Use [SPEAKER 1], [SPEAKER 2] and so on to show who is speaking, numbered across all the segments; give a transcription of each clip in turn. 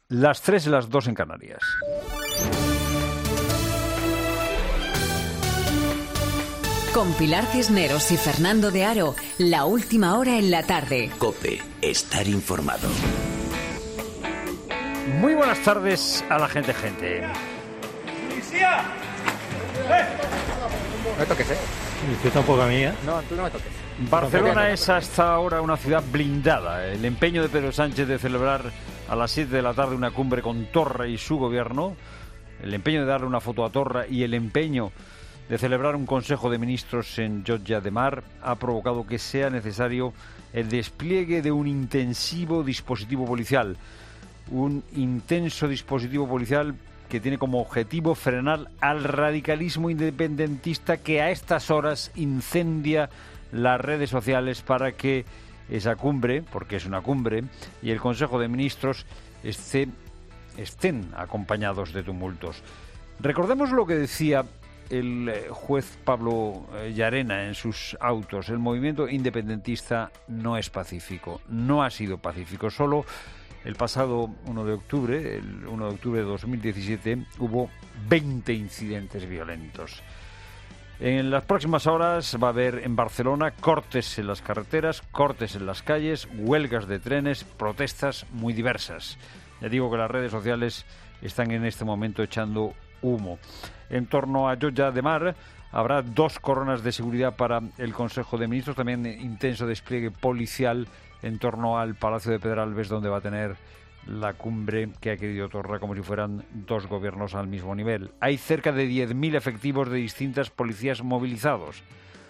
[SPEAKER 1] las 3 y las 2 en Canarias.
[SPEAKER 2] Con Pilar Cisneros y Fernando de Aro, la última hora en la tarde.
[SPEAKER 3] COPE, estar informado.
[SPEAKER 1] Muy buenas tardes a la gente.
[SPEAKER 4] ¡Policía!
[SPEAKER 5] No me toques, ¿eh?
[SPEAKER 6] Usted tampoco a mí, ¿eh?
[SPEAKER 5] No, tú no me toques.
[SPEAKER 1] Barcelona es hasta ahora una ciudad blindada. El empeño de Pedro Sánchez de celebrar a las 7 de la tarde una cumbre con Torra y su gobierno, el empeño de darle una foto a Torra y el empeño de celebrar un Consejo de Ministros en Llotja de Mar ha provocado que sea necesario el despliegue de un intensivo dispositivo policial. Un intenso dispositivo policial que tiene como objetivo frenar al radicalismo independentista que a estas horas incendia las redes sociales para que esa cumbre, porque es una cumbre, y el Consejo de Ministros estén acompañados de tumultos. Recordemos lo que decía el juez Pablo Llarena en sus autos. El movimiento independentista no es pacífico, no ha sido pacífico. Solo el pasado 1 de octubre, el 1 de octubre de 2017, hubo 20 incidentes violentos. En las próximas horas va a haber en Barcelona cortes en las carreteras, cortes en las calles, huelgas de trenes, protestas muy diversas. Ya digo que las redes sociales están en este momento echando humo. En torno a Llotja de Mar habrá 2 coronas de seguridad para el Consejo de Ministros, también intenso despliegue policial en torno al Palacio de Pedralbes, donde va a tener la cumbre que ha querido Torra, como si fueran 2 gobiernos al mismo nivel. Hay cerca de 10.000 efectivos de distintas policías movilizados.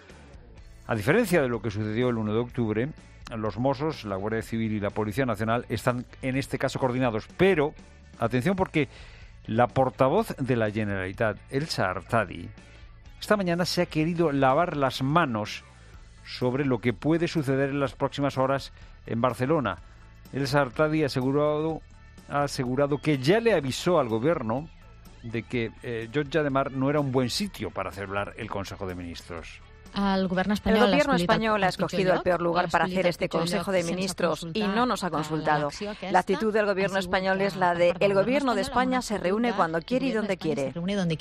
[SPEAKER 1] A diferencia de lo que sucedió el 1 de octubre, los Mossos, la Guardia Civil y la Policía Nacional están en este caso coordinados. Pero, atención, porque la portavoz de la Generalitat, Elsa Artadi, esta mañana se ha querido lavar las manos sobre lo que puede suceder en las próximas horas en Barcelona. Elsa Artadi ha asegurado que ya le avisó al gobierno de que Llotja de Mar no era un buen sitio para celebrar el Consejo de Ministros.
[SPEAKER 7] El gobierno español ha escogido el peor lugar para hacer este Consejo de Ministros y no nos ha consultado. La actitud del gobierno español es la de el gobierno de España se reúne cuando quiere y donde quiere.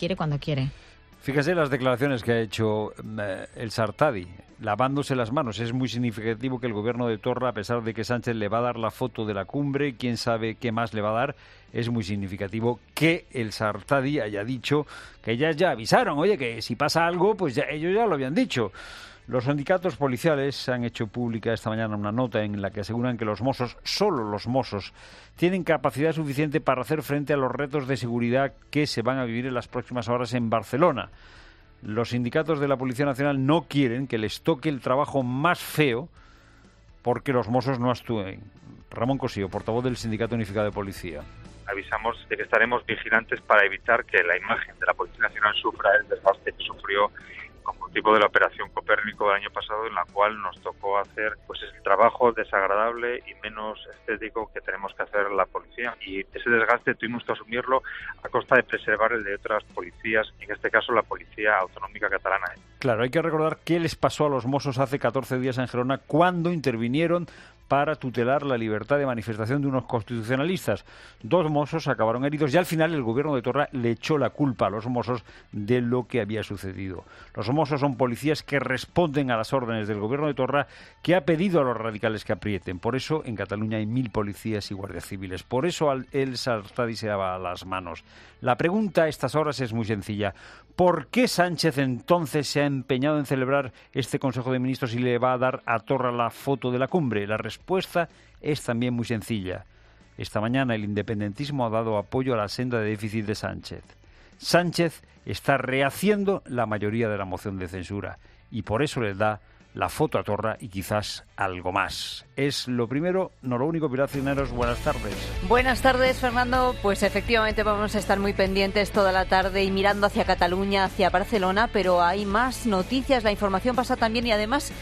[SPEAKER 1] Fíjese las declaraciones que ha hecho Elsa Artadi, lavándose las manos. Es muy significativo que el gobierno de Torra, a pesar de que Sánchez le va a dar la foto de la cumbre, quién sabe qué más le va a dar, es muy significativo que Elsa Artadi haya dicho que ellas ya avisaron, oye, que si pasa algo, pues ya, ellos ya lo habían dicho. Los sindicatos policiales han hecho pública esta mañana una nota en la que aseguran que los Mossos, solo los Mossos, tienen capacidad suficiente para hacer frente a los retos de seguridad que se van a vivir en las próximas horas en Barcelona. Los sindicatos de la Policía Nacional no quieren que les toque el trabajo más feo porque los Mossos no actúen. Ramón Cossío, portavoz del Sindicato Unificado de Policía.
[SPEAKER 8] Avisamos de que estaremos vigilantes para evitar que la imagen de la Policía Nacional sufra el desgaste que sufrió con motivo de la Operación Copérnico del año pasado, en la cual nos tocó hacer pues el trabajo desagradable y menos estético que tenemos que hacer la policía. Y ese desgaste tuvimos que asumirlo a costa de preservar el de otras policías, en este caso la Policía Autonómica Catalana.
[SPEAKER 1] Claro, hay que recordar qué les pasó a los Mossos hace 14 días en Gerona cuando intervinieron para tutelar la libertad de manifestación de unos constitucionalistas. 2 Mossos acabaron heridos y al final el gobierno de Torra le echó la culpa a los Mossos de lo que había sucedido. Los Mossos son policías que responden a las órdenes del gobierno de Torra, que ha pedido a los radicales que aprieten. Por eso en Cataluña hay 1.000 policías y guardias civiles. Por eso Elsa Artadi se lava las manos. La pregunta a estas horas es muy sencilla. ¿Por qué Sánchez entonces se ha empeñado en celebrar este Consejo de Ministros y le va a dar a Torra la foto de la cumbre? La respuesta es también muy sencilla. Esta mañana el independentismo ha dado apoyo a la senda de déficit de Sánchez. Sánchez está rehaciendo la mayoría de la moción de censura y por eso le da la foto a Torra y quizás algo más. Es lo primero, no lo único. Pilar Cisneros, buenas tardes.
[SPEAKER 9] Buenas tardes, Fernando. Pues efectivamente vamos a estar muy pendientes toda la tarde y mirando hacia Cataluña, hacia Barcelona, pero hay más noticias, la información pasa también y además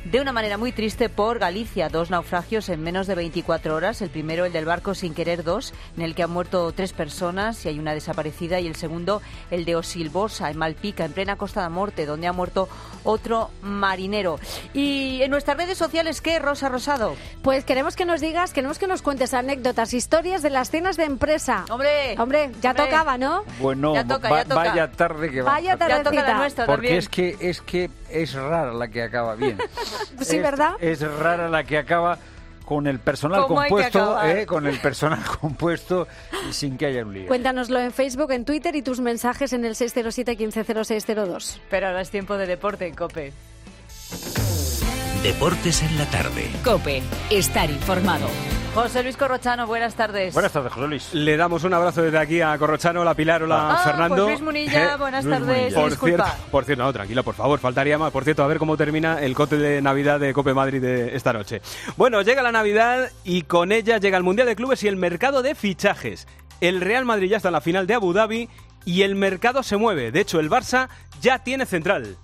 [SPEAKER 9] de una manera muy triste por Galicia. 2 naufragios en menos de 24 horas. El primero, el del barco Sin Querer 2, en el que han muerto 3 personas y hay una desaparecida. Y el segundo, el de Osilbosa, en Malpica, en plena Costa da Morte, donde ha muerto otro marinero. Y en nuestras redes sociales, ¿qué, Rosa Rosado?
[SPEAKER 5] Pues queremos que nos digas, queremos que nos cuentes anécdotas, historias de las cenas de empresa. Hombre, ya tocaba, ¿no?
[SPEAKER 1] Bueno,
[SPEAKER 9] ya toca.
[SPEAKER 1] Vaya tarde que va.
[SPEAKER 5] Vaya tardecita.
[SPEAKER 9] Ya toca la nuestra
[SPEAKER 1] porque
[SPEAKER 9] también.
[SPEAKER 1] es que es rara la que acaba bien.
[SPEAKER 5] Sí, ¿verdad?
[SPEAKER 1] Es rara la que acaba con el personal
[SPEAKER 9] ¿Cómo
[SPEAKER 1] compuesto, y sin que haya un lío.
[SPEAKER 5] Cuéntanoslo en Facebook, en Twitter y tus mensajes en el 607 150602.
[SPEAKER 9] Pero ahora es tiempo de deporte en COPE.
[SPEAKER 3] Deportes en la tarde.
[SPEAKER 2] COPE. Estar informado.
[SPEAKER 9] José Luis Corrochano, buenas tardes.
[SPEAKER 1] Buenas tardes, José Luis.
[SPEAKER 6] Le damos un abrazo desde aquí a Corrochano, la Pilar, hola Fernando.
[SPEAKER 9] Pues Luis Munilla, buenas tardes.
[SPEAKER 6] Por cierto, no, tranquilo, por favor, faltaría más. Por cierto, a ver cómo termina el cote de Navidad de Cope Madrid de esta noche. Bueno, llega la Navidad y con ella llega el Mundial de Clubes y el mercado de fichajes. El Real Madrid ya está en la final de Abu Dhabi y el mercado se mueve. De hecho, el Barça ya tiene central.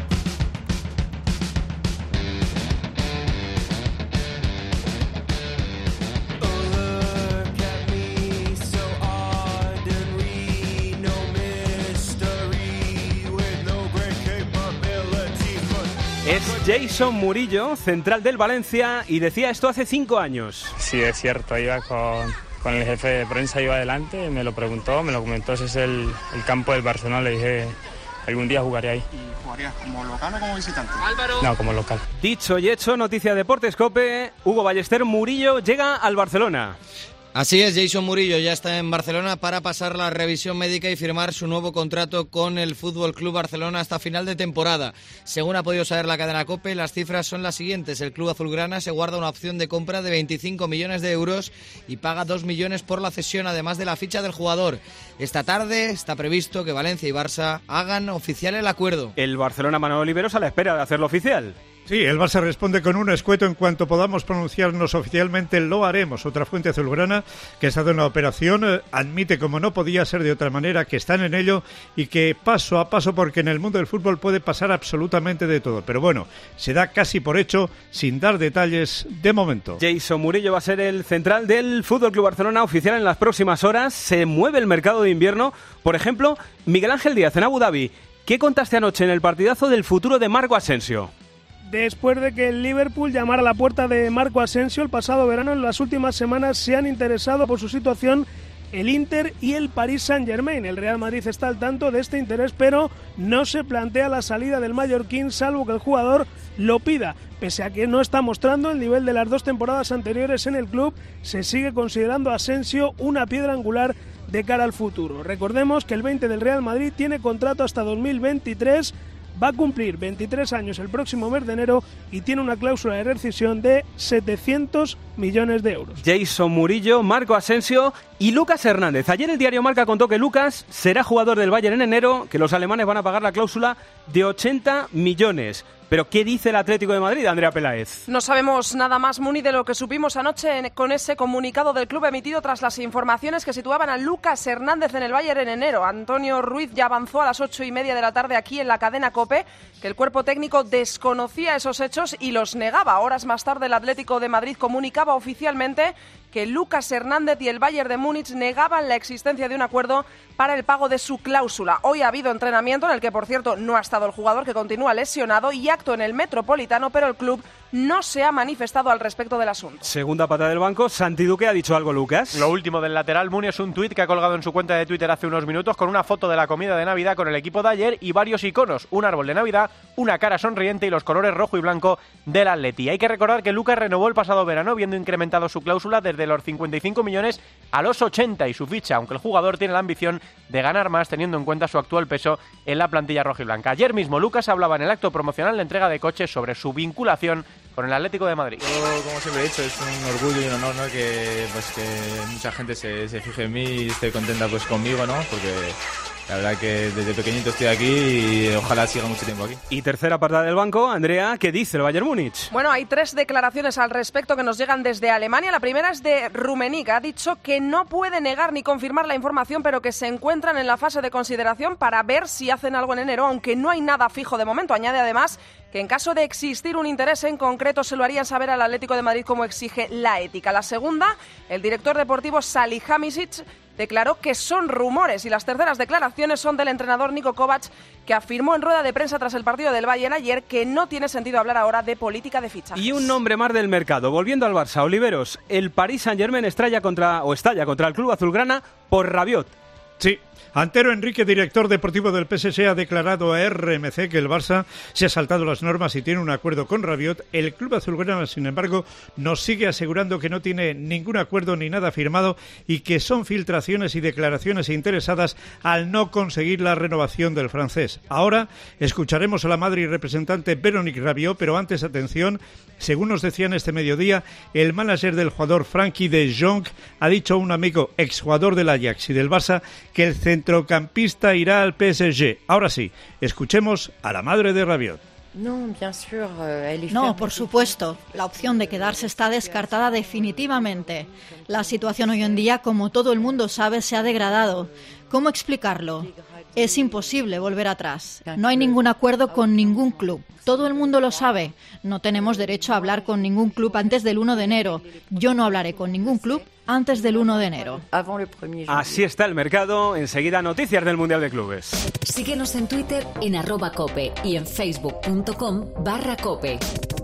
[SPEAKER 6] Es Jason Murillo, central del Valencia, y decía esto hace 5 años.
[SPEAKER 10] Sí, es cierto, iba con el jefe de prensa, iba adelante, me lo preguntó, me lo comentó, ese es el campo del Barcelona, le dije, algún día jugaré ahí.
[SPEAKER 11] ¿Y jugarías como local o como visitante?
[SPEAKER 10] No, como local.
[SPEAKER 6] Dicho y hecho, noticia Deportes COPE, Hugo Ballester, Murillo llega al Barcelona.
[SPEAKER 12] Así es, Jason Murillo ya está en Barcelona para pasar la revisión médica y firmar su nuevo contrato con el Fútbol Club Barcelona hasta final de temporada. Según ha podido saber la cadena COPE, las cifras son las siguientes. El club azulgrana se guarda una opción de compra de 25 millones de euros y paga 2 millones por la cesión, además de la ficha del jugador. Esta tarde está previsto que Valencia y Barça hagan oficial el acuerdo.
[SPEAKER 6] El Barcelona Manolo Oliveros a la espera de hacerlo oficial.
[SPEAKER 13] Sí, el Barça responde con un escueto: en cuanto podamos pronunciarnos oficialmente, lo haremos. Otra fuente azulgrana que ha estado en la operación admite, como no podía ser de otra manera, que están en ello y que paso a paso, porque en el mundo del fútbol puede pasar absolutamente de todo. Pero bueno, se da casi por hecho, sin dar detalles de momento.
[SPEAKER 6] Jason Murillo va a ser el central del Fútbol Club Barcelona oficial en las próximas horas. Se mueve el mercado de invierno. Por ejemplo, Miguel Ángel Díaz en Abu Dhabi. ¿Qué contaste anoche en el partidazo del futuro de Marco Asensio?
[SPEAKER 14] Después de que el Liverpool llamara a la puerta de Marco Asensio el pasado verano, en las últimas semanas se han interesado por su situación el Inter y el Paris Saint-Germain. El Real Madrid está al tanto de este interés, pero no se plantea la salida del mallorquín, salvo que el jugador lo pida. Pese a que no está mostrando el nivel de las 2 temporadas anteriores en el club, se sigue considerando a Asensio una piedra angular de cara al futuro. Recordemos que el 20 del Real Madrid tiene contrato hasta 2023, va a cumplir 23 años el próximo mes de enero y tiene una cláusula de rescisión de 700 millones de euros.
[SPEAKER 6] Jason Murillo, Marco Asensio y Lucas Hernández. Ayer el diario Marca contó que Lucas será jugador del Bayern en enero, que los alemanes van a pagar la cláusula de 80 millones. Pero ¿qué dice el Atlético de Madrid, Andrea Peláez?
[SPEAKER 15] No sabemos nada más, Muni, de lo que supimos anoche con ese comunicado del club emitido tras las informaciones que situaban a Lucas Hernández en el Bayern en enero. Antonio Ruiz ya avanzó a las 8:30 de la tarde aquí en la cadena COPE que el cuerpo técnico desconocía esos hechos y los negaba. Horas más tarde el Atlético de Madrid comunicaba oficialmente que Lucas Hernández y el Bayern de Múnich negaban la existencia de un acuerdo para el pago de su cláusula. Hoy ha habido entrenamiento en el que, por cierto, no ha estado el jugador, que continúa lesionado, y acto en el Metropolitano, pero el club no se ha manifestado al respecto del asunto.
[SPEAKER 6] Segunda pata del banco, Santi Duque. ¿Ha dicho algo, Lucas?
[SPEAKER 16] Lo último del lateral Muni es un tuit que ha colgado en su cuenta de Twitter hace unos minutos con una foto de la comida de Navidad con el equipo de ayer y varios iconos, un árbol de Navidad, una cara sonriente y los colores rojo y blanco del Atleti. Hay que recordar que Lucas renovó el pasado verano, viendo incrementado su cláusula desde los 55 millones a los 80 y su ficha, aunque el jugador tiene la ambición de ganar más teniendo en cuenta su actual peso en la plantilla roja y blanca. Ayer mismo Lucas hablaba en el acto promocional de entrega de coches sobre su vinculación con el Atlético de Madrid.
[SPEAKER 17] Yo, como siempre he dicho, es un orgullo y un honor, ¿no? que mucha gente se fije en mí y esté contenta pues conmigo, ¿no? Porque la verdad que desde pequeñito estoy aquí y ojalá siga mucho tiempo aquí.
[SPEAKER 6] Y tercera parada del banco, Andrea, ¿qué dice el Bayern Múnich?
[SPEAKER 15] Bueno, hay 3 declaraciones al respecto que nos llegan desde Alemania. La primera es de Rummenigge. Ha dicho que no puede negar ni confirmar la información, pero que se encuentran en la fase de consideración para ver si hacen algo en enero, aunque no hay nada fijo de momento. Añade además que en caso de existir un interés en concreto se lo harían saber al Atlético de Madrid como exige la ética. La segunda, el director deportivo Salihamidzic declaró que son rumores, y las terceras declaraciones son del entrenador Niko Kovac, que afirmó en rueda de prensa tras el partido del Bayern ayer que no tiene sentido hablar ahora de política de fichajes.
[SPEAKER 6] Y un nombre más del mercado. Volviendo al Barça, Oliveros, el Paris Saint-Germain estalla contra el club azulgrana por Rabiot.
[SPEAKER 13] Sí. Antero Enrique, director deportivo del PSG, ha declarado a RMC que el Barça se ha saltado las normas y tiene un acuerdo con Rabiot. El club azulgrana, sin embargo, nos sigue asegurando que no tiene ningún acuerdo ni nada firmado y que son filtraciones y declaraciones interesadas al no conseguir la renovación del francés. Ahora escucharemos a la madre y representante Véronique Rabiot, pero antes, atención, según nos decían este mediodía, el manager del jugador Frenkie de Jong ha dicho a un amigo exjugador del Ajax y del Barça que el centrocampista irá al PSG. Ahora sí, escuchemos a la madre de Rabiot.
[SPEAKER 18] No, por supuesto. La opción de quedarse está descartada definitivamente. La situación hoy en día, como todo el mundo sabe, se ha degradado. ¿Cómo explicarlo? Es imposible volver atrás. No hay ningún acuerdo con ningún club. Todo el mundo lo sabe. No tenemos derecho a hablar con ningún club antes del 1 de enero. Yo no hablaré con ningún club antes del 1 de enero.
[SPEAKER 6] Así está el mercado. Enseguida, noticias del Mundial de Clubes.
[SPEAKER 2] Síguenos en Twitter en @cope y en facebook.com/cope.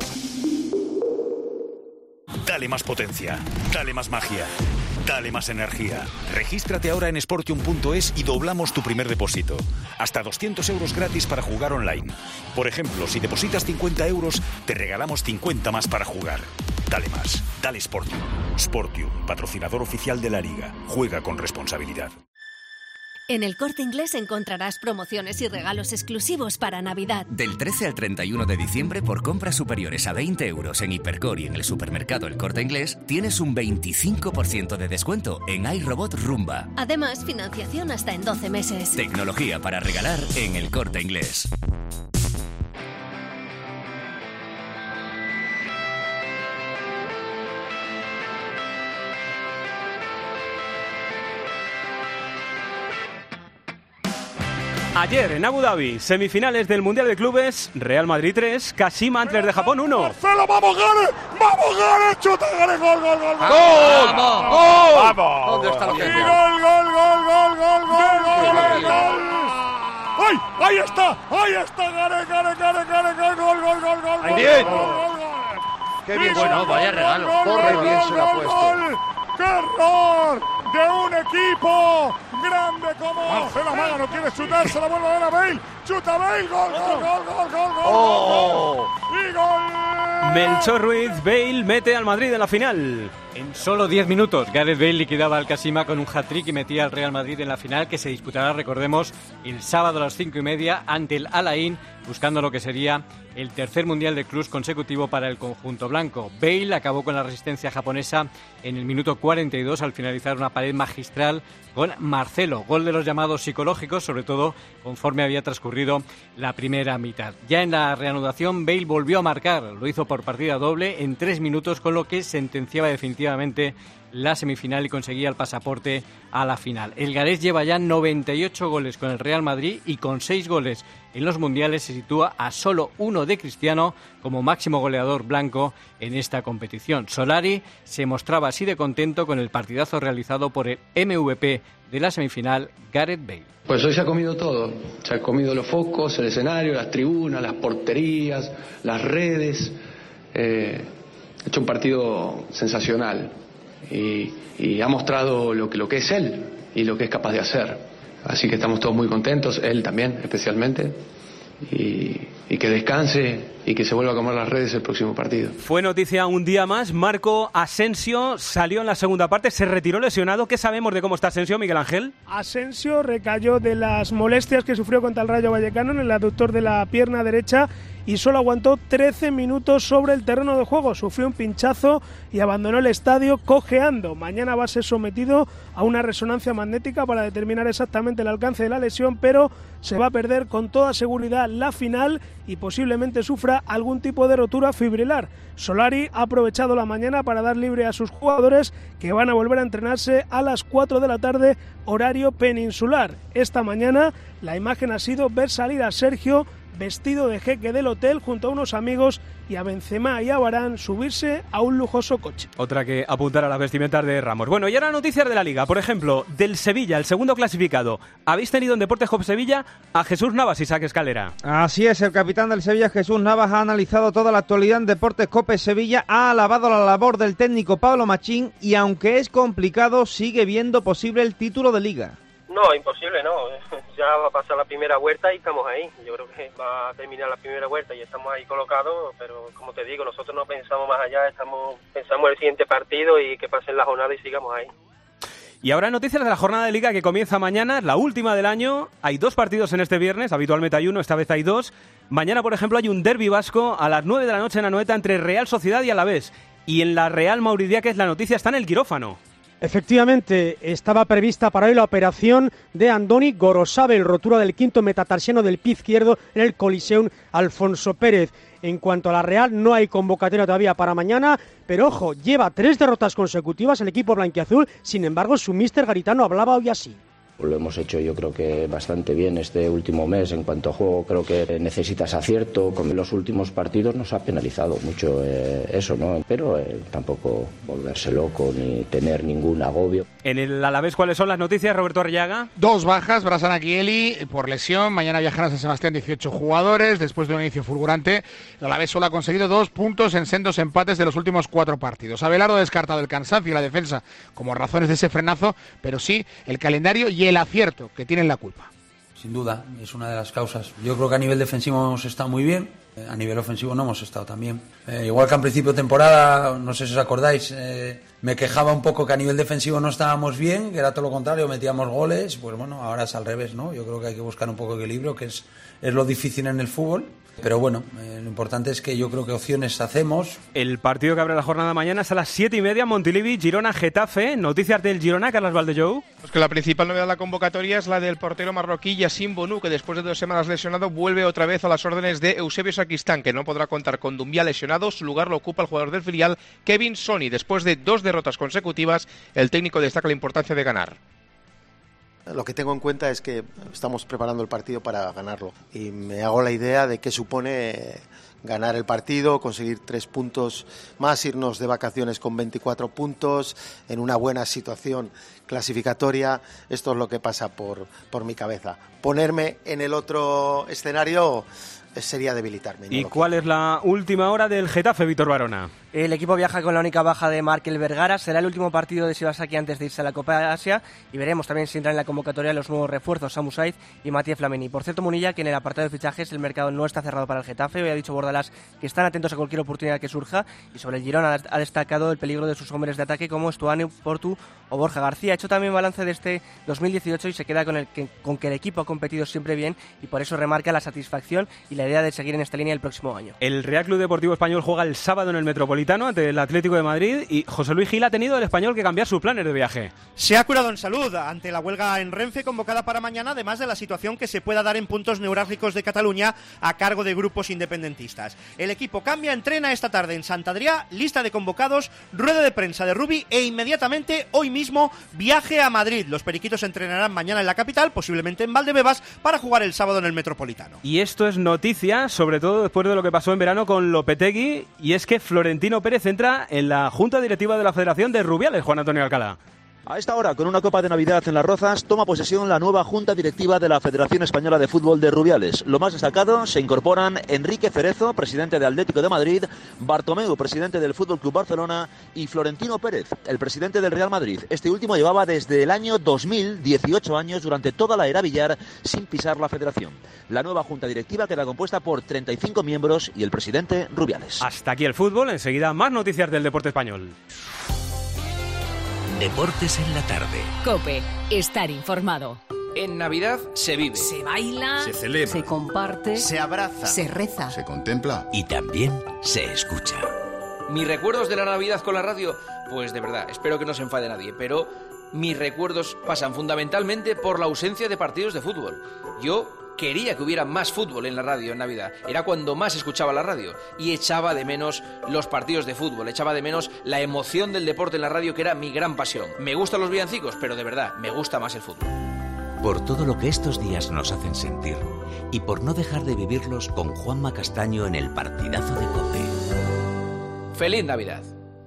[SPEAKER 19] Dale más potencia, dale más magia, dale más energía. Regístrate ahora en sportium.es y doblamos tu primer depósito. Hasta 200 euros gratis para jugar online. Por ejemplo, si depositas 50 euros, te regalamos 50 más para jugar. Dale más, dale Sportium. Sportium, patrocinador oficial de la Liga. Juega con responsabilidad.
[SPEAKER 20] En El Corte Inglés encontrarás promociones y regalos exclusivos para Navidad.
[SPEAKER 21] Del 13 al 31 de diciembre, por compras superiores a 20 euros en Hipercor y en el supermercado El Corte Inglés, tienes un 25% de descuento en iRobot Rumba.
[SPEAKER 20] Además, financiación hasta en 12 meses.
[SPEAKER 21] Tecnología para regalar en El Corte Inglés.
[SPEAKER 6] Ayer en Abu Dhabi, semifinales del Mundial de Clubes, Real Madrid 3, Kashima Antlers de Japón 1.
[SPEAKER 4] ¡Marcelo, vamos, Gane! ¡Vamos, Gane! ¡Chuta, Gane! ¡Gol, gol, gol! ¡Gol!
[SPEAKER 22] ¡Vamos! ¿Dónde está la
[SPEAKER 4] ¡Gol, gol, gol, gol, gol, gol, gol! ¡Ay! ¡Ahí está! ¡Ahí está! ¡Gane, gane, gane, gane! ¡Gol, gol, gol, gol!
[SPEAKER 22] ¡Ahí bien! ¡Qué bien! Bueno, vaya regalo. Corre bien, se lo ha puesto.
[SPEAKER 4] ¡Qué error de un equipo grande como Marcelo Maga! No quiere chutar, se la vuelve a dar a Bale. ¡Chuta Bale! ¡Gol, gol, gol, gol, gol, gol! ¡Y gol!
[SPEAKER 6] Melchor Ruiz, Bale mete al Madrid en la final.
[SPEAKER 23] En solo 10 minutos, Gareth Bale liquidaba al Kashima con un hat-trick y metía al Real Madrid en la final, que se disputará, recordemos, el sábado a las 5:30 ante el Al Ain, buscando lo que sería el tercer Mundial de Clubes consecutivo para el conjunto blanco. Bale acabó con la resistencia japonesa en el minuto 42 al finalizar una pared magistral con Marcelo. Gol de los llamados psicológicos, sobre todo conforme había transcurrido la primera mitad. Ya en la reanudación, Bale volvió a marcar, lo hizo por partida doble en 3 minutos, con lo que sentenciaba definitivamente la semifinal y conseguía el pasaporte a la final. El galés lleva ya 98 goles con el Real Madrid y con 6 goles en los mundiales se sitúa a solo 1 de Cristiano como máximo goleador blanco en esta competición. Solari se mostraba así de contento con el partidazo realizado por el MVP de la semifinal, Gareth Bale.
[SPEAKER 24] Pues hoy se ha comido todo, se ha comido los focos, el escenario, las tribunas, las porterías, las redes. Ha hecho un partido sensacional y ha mostrado lo que es él y lo que es capaz de hacer. Así que estamos todos muy contentos, él también especialmente, y que descanse y que se vuelva a comer las redes el próximo partido.
[SPEAKER 6] Fue noticia un día más, Marco Asensio salió en la segunda parte, se retiró lesionado. ¿Qué sabemos de cómo está Asensio, Miguel Ángel?
[SPEAKER 14] Asensio recayó de las molestias que sufrió contra el Rayo Vallecano en el aductor de la pierna derecha y solo aguantó 13 minutos sobre el terreno de juego. Sufrió un pinchazo y abandonó el estadio cojeando. Mañana va a ser sometido a una resonancia magnética para determinar exactamente el alcance de la lesión, pero se va a perder con toda seguridad la final y posiblemente sufra algún tipo de rotura fibrilar. Solari ha aprovechado la mañana para dar libre a sus jugadores, que van a volver a entrenarse a las 4 de la tarde, horario peninsular. Esta mañana la imagen ha sido ver salir a Sergio vestido de jeque del hotel junto a unos amigos y a Benzema y a Varane subirse a un lujoso coche.
[SPEAKER 6] Otra que apuntar a las vestimentas de Ramos. Bueno, y ahora noticias de la Liga. Por ejemplo, del Sevilla, el segundo clasificado. Habéis tenido en Deportes Hop Sevilla a Jesús Navas, Isaac Escalera.
[SPEAKER 3] Así es, el capitán del Sevilla, Jesús Navas, ha analizado toda la actualidad en Deportes Cope Sevilla, ha alabado la labor del técnico Pablo Machín y aunque es complicado, sigue viendo posible el título de Liga.
[SPEAKER 5] No, imposible, no. Ya va a pasar la primera vuelta y estamos ahí. Yo creo que va a terminar la primera vuelta y estamos ahí colocados, pero como te digo, nosotros no pensamos más allá, pensamos en el siguiente partido y que pasen la jornada y sigamos ahí.
[SPEAKER 6] Y ahora noticias de la jornada de Liga que comienza mañana, la última del año. Hay 2 partidos en este viernes, habitualmente hay 1, esta vez hay 2. Mañana, por ejemplo, hay un derbi vasco a las 9 de la noche en Anoeta entre Real Sociedad y Alavés. Y en la Real Mauridia, que es la noticia, está en el quirófano.
[SPEAKER 7] Efectivamente, estaba prevista para hoy la operación de Andoni Gorosabel, rotura del quinto metatarsiano del pie izquierdo en el Coliseum Alfonso Pérez. En cuanto a la Real, no hay convocatoria todavía para mañana, pero ojo, lleva 3 derrotas consecutivas el equipo blanquiazul, sin embargo su míster Garitano hablaba hoy así.
[SPEAKER 8] Lo hemos hecho yo creo que bastante bien este último mes en cuanto a juego, creo que necesitas acierto, con los últimos partidos nos ha penalizado mucho eso, ¿no? Pero tampoco volverse loco ni tener ningún agobio.
[SPEAKER 6] En el Alavés, ¿cuáles son las noticias, Roberto Arriaga?
[SPEAKER 25] 2 bajas, Brasana Kieli por lesión, mañana viajan a San Sebastián 18 jugadores, después de un inicio fulgurante, el Alavés solo ha conseguido 2 puntos en sendos empates de los últimos 4 partidos. Abelardo ha descartado el cansancio y la defensa como razones de ese frenazo, pero sí el calendario y el acierto que tienen la culpa.
[SPEAKER 26] Sin duda, es una de las causas. Yo creo que a nivel defensivo hemos estado muy bien, a nivel ofensivo no hemos estado tan bien. Igual que al principio de temporada, no sé si os acordáis, me quejaba un poco que a nivel defensivo no estábamos bien, que era todo lo contrario, metíamos goles. Pues bueno, ahora es al revés, ¿no? Yo creo que hay que buscar un poco de equilibrio, que es lo difícil en el fútbol. Pero bueno, lo importante es que yo creo que opciones hacemos.
[SPEAKER 6] El partido que abre la jornada mañana es a las 7:30, Montilivi, Girona, Getafe. Noticias del Girona, Carlos Valdellou.
[SPEAKER 27] Pues que la principal novedad de la convocatoria es la del portero marroquí Yacine Bonu, que después de 2 semanas lesionado vuelve otra vez a las órdenes de Eusebio Sacristán, que no podrá contar con Dumbiá lesionado. Su lugar lo ocupa el jugador del filial, Kevin Soni. Después de 2 derrotas consecutivas, el técnico destaca la importancia de ganar.
[SPEAKER 28] Lo que tengo en cuenta es que estamos preparando el partido para ganarlo y me hago la idea de qué supone ganar el partido, conseguir 3 puntos más, irnos de vacaciones con 24 puntos, en una buena situación clasificatoria. Esto es lo que pasa por mi cabeza. Ponerme en el otro escenario sería debilitarme.
[SPEAKER 6] ¿Y cuál es la última hora del Getafe, Víctor Barona?
[SPEAKER 29] El equipo viaja con la única baja de Markel Vergara. Será el último partido de Shibasaki antes de irse a la Copa de Asia y veremos también si entran en la convocatoria los nuevos refuerzos, Samu Saiz y Matías Flamini. Por cierto, Munilla, que en el apartado de fichajes el mercado no está cerrado para el Getafe. Hoy ha dicho Bordalás que están atentos a cualquier oportunidad que surja y sobre el Girona ha destacado el peligro de sus hombres de ataque como Estuani, Portu o Borja García. Ha hecho también balance de este 2018 y se queda con que el equipo ha competido siempre bien y por eso remarca la satisfacción y la idea de seguir en esta línea el próximo año.
[SPEAKER 6] El Real Club Deportivo Español juega el sábado en el Metropolitano ante el Atlético de Madrid y José Luis Gil ha tenido el Español que cambiar sus planes de viaje.
[SPEAKER 30] Se ha curado en salud ante la huelga en Renfe convocada para mañana, además de la situación que se pueda dar en puntos neurálgicos de Cataluña a cargo de grupos independentistas. El equipo cambia, entrena esta tarde en Sant Adrià, lista de convocados, rueda de prensa de Rubi e inmediatamente hoy mismo viaje a Madrid. Los periquitos entrenarán mañana en la capital, posiblemente en Valdebebas, para jugar el sábado en el Metropolitano.
[SPEAKER 6] Y esto es noticia, sobre todo después de lo que pasó en verano con Lopetegui, y es que Florentino Pérez entra en la Junta Directiva de la Federación de Rubiales, Juan Antonio Alcalá.
[SPEAKER 31] A esta hora, con una copa de Navidad en Las Rozas, toma posesión la nueva Junta Directiva de la Federación Española de Fútbol de Rubiales. Lo más destacado, se incorporan Enrique Cerezo, presidente de Atlético de Madrid, Bartomeu, presidente del Fútbol Club Barcelona, y Florentino Pérez, el presidente del Real Madrid. Este último llevaba desde el año 2000, 18 años, durante toda la era Villar, sin pisar la federación. La nueva Junta Directiva queda compuesta por 35 miembros y el presidente Rubiales.
[SPEAKER 6] Hasta aquí el fútbol, enseguida más noticias del deporte español.
[SPEAKER 21] Deportes en la tarde.
[SPEAKER 2] COPE. Estar informado.
[SPEAKER 32] En Navidad se vive,
[SPEAKER 2] se baila,
[SPEAKER 32] se celebra,
[SPEAKER 2] se comparte,
[SPEAKER 32] se abraza,
[SPEAKER 2] se reza,
[SPEAKER 32] se contempla
[SPEAKER 21] y también se escucha.
[SPEAKER 32] ¿Mis recuerdos de la Navidad con la radio? Pues de verdad, espero que no se enfade nadie, pero mis recuerdos pasan fundamentalmente por la ausencia de partidos de fútbol. Yo quería que hubiera más fútbol en la radio en Navidad. Era cuando más escuchaba la radio y echaba de menos los partidos de fútbol, echaba de menos la emoción del deporte en la radio, que era mi gran pasión. Me gustan los villancicos, pero de verdad, me gusta más el fútbol.
[SPEAKER 21] por todo lo que estos días nos hacen sentir y por no dejar de vivirlos con Juanma Castaño en el partidazo de COPE.
[SPEAKER 32] ¡Feliz Navidad!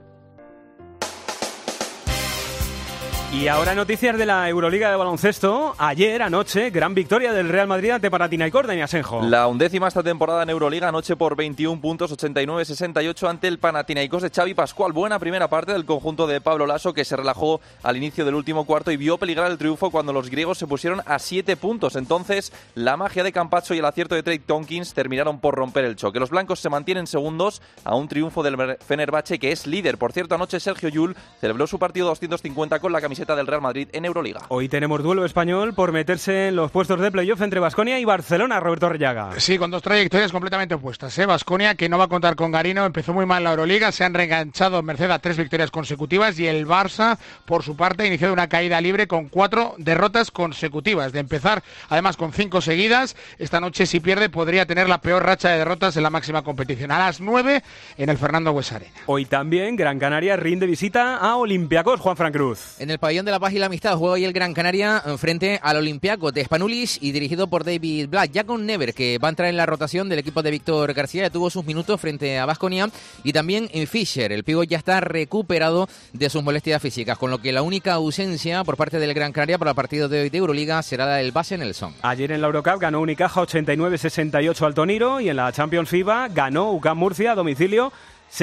[SPEAKER 6] Y ahora noticias de la Euroliga de baloncesto. Ayer, anoche, gran victoria del Real Madrid ante Panathinaikos de Asenjo.
[SPEAKER 1] La 11ª esta temporada en Euroliga, anoche por 21 puntos, 89-68 ante el Panathinaikos de Xavi Pascual. Buena primera parte del conjunto de Pablo Laso, que se relajó al inicio del último cuarto y vio peligrar el triunfo cuando los griegos se pusieron a 7 puntos. Entonces, la magia de Campazzo y el acierto de Trey Tompkins terminaron por romper el choque. Los blancos se mantienen segundos a un triunfo del Fenerbahce, que es líder. Por cierto, anoche Sergio Llull celebró su partido 250 con la camiseta del Real Madrid en Euroliga.
[SPEAKER 6] Hoy tenemos duelo español por meterse en los puestos de playoff entre Baskonia y Barcelona, Roberto Rellaga.
[SPEAKER 25] Sí, con dos trayectorias completamente opuestas. Baskonia, que no va a contar con Garino, empezó muy mal la Euroliga, se han reenganchado merced a 3 victorias consecutivas, y el Barça, por su parte, ha iniciado una caída libre con 4 derrotas consecutivas. De empezar, además, con 5 seguidas, esta noche, si pierde, podría tener la peor racha de derrotas en la máxima competición. A las 9, en el Fernando Buesa Arena.
[SPEAKER 6] Hoy también Gran Canaria rinde visita a Olympiacos, Juanfran Cruz.
[SPEAKER 9] En el pabellón de La Paz y la Amistad juega hoy el Gran Canaria frente al Olympiacos de Spanulis y dirigido por David Black. Ya con Never, que va a entrar en la rotación del equipo de Víctor García, ya tuvo sus minutos frente a Baskonia, y también en Fischer. El pívot ya está recuperado de sus molestias físicas, con lo que la única ausencia por parte del Gran Canaria para el partido de hoy de Euroliga será la del base Nelson.
[SPEAKER 6] Ayer en la Eurocup ganó Unicaja 89-68 al Toniro, y en la Champions FIBA ganó UCAM Murcia a domicilio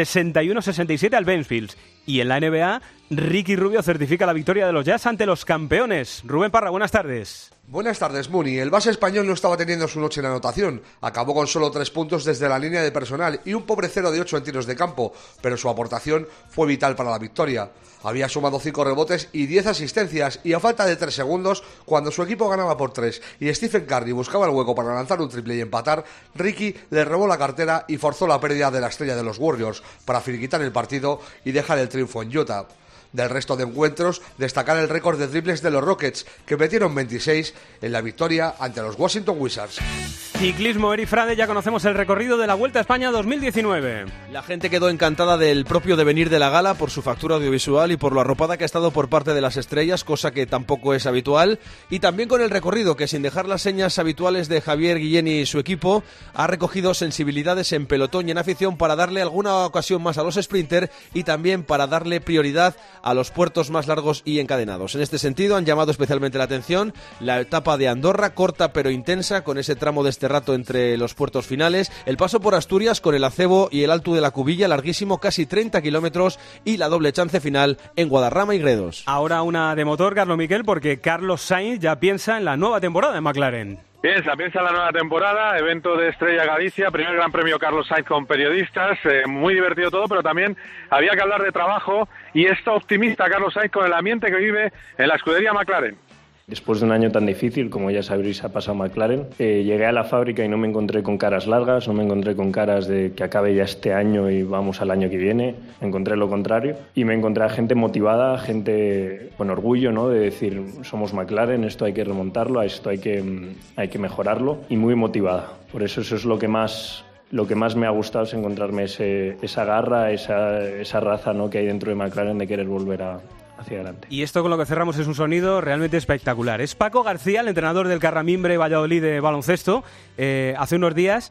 [SPEAKER 6] 61-67 al Ventspils. Y en la NBA, Ricky Rubio certifica la victoria de los Jazz ante los campeones. Rubén Parra, buenas tardes.
[SPEAKER 10] Buenas tardes, Muni. El base español no estaba teniendo su noche en anotación. Acabó con solo 3 puntos desde la línea de personal y un pobre 0 de 8 en tiros de campo, pero su aportación fue vital para la victoria. Había sumado 5 rebotes y 10 asistencias, y a falta de 3 segundos, cuando su equipo ganaba por 3 y Stephen Curry buscaba el hueco para lanzar un triple y empatar, Ricky le robó la cartera y forzó la pérdida de la estrella de los Warriors para finiquitar el partido y dejar el triunfo en Utah. Del resto de encuentros, destacar el récord de triples de los Rockets, que metieron 26 en la victoria ante los Washington Wizards.
[SPEAKER 6] Ciclismo, Eri Frade, ya conocemos el recorrido de la Vuelta a España 2019.
[SPEAKER 11] La gente quedó encantada del propio devenir de la gala por su factura audiovisual y por lo arropada que ha estado por parte de las estrellas, cosa que tampoco es habitual, y también con el recorrido que, sin dejar las señas habituales de Javier Guillén y su equipo, ha recogido sensibilidades en pelotón y en afición para darle alguna ocasión más a los sprinters y también para darle prioridad a los puertos más largos y encadenados. En este sentido, han llamado especialmente la atención la etapa de Andorra, corta pero intensa, con ese tramo de este rato entre los puertos finales, el paso por Asturias con el Acebo y el Alto de la Cubilla, larguísimo, casi 30 kilómetros, y la doble chance final en Guadarrama y Gredos.
[SPEAKER 6] Ahora una de motor, Carlos Miquel, porque Carlos Sainz ya piensa en la nueva temporada de McLaren.
[SPEAKER 12] Piensa en la nueva temporada, evento de Estrella Galicia, primer Gran Premio Carlos Sainz con periodistas, muy divertido todo, pero también había que hablar de trabajo, y está optimista Carlos Sainz con el ambiente que vive en la escudería McLaren.
[SPEAKER 13] Después de un año tan difícil, como ya sabréis ha pasado McLaren, llegué a la fábrica y no me encontré con caras largas, no me encontré con caras de que acabe ya este año y vamos al año que viene. Encontré lo contrario y me encontré a gente motivada, gente con orgullo, ¿no?, de decir, somos McLaren, esto hay que remontarlo, esto hay que mejorarlo, y muy motivada. Por eso es lo que más me ha gustado, es encontrarme esa garra, esa raza, ¿no?, que hay dentro de McLaren de querer volver hacia adelante.
[SPEAKER 6] Y esto con lo que cerramos es un sonido realmente espectacular. Es Paco García, el entrenador del Carramimbre Valladolid de baloncesto. Hace unos días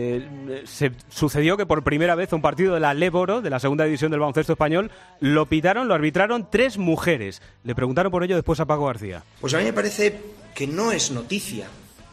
[SPEAKER 6] se sucedió que por primera vez un partido de la Léboro, de la segunda división del baloncesto español, lo arbitraron 3 mujeres. Le preguntaron por ello después a Paco García.
[SPEAKER 15] Pues a mí me parece que no es noticia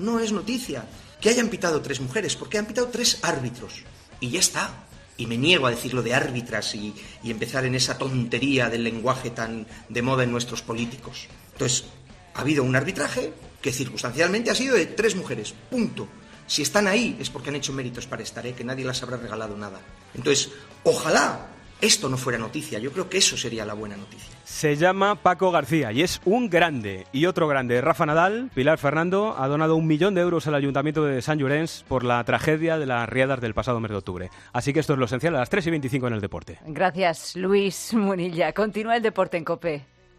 [SPEAKER 15] que hayan pitado 3 mujeres, porque han pitado 3 árbitros y ya está. Y me niego a decirlo de árbitras y empezar en esa tontería del lenguaje tan de moda en nuestros políticos. Entonces, ha habido un arbitraje que circunstancialmente ha sido de 3 mujeres, punto. Si están ahí es porque han hecho méritos para estar, que nadie las habrá regalado nada. Entonces, ojalá esto no fuera noticia, yo creo que eso sería la buena noticia.
[SPEAKER 6] Se llama Paco García y es un grande. Y otro grande, Rafa Nadal. Pilar Fernando ha donado 1 millón de euros al Ayuntamiento de Sant Llorenç por la tragedia de las riadas del pasado mes de octubre. Así que esto es lo esencial a las 3:25 en el deporte.
[SPEAKER 2] Gracias, Luis Munilla. Continúa el deporte en COPE.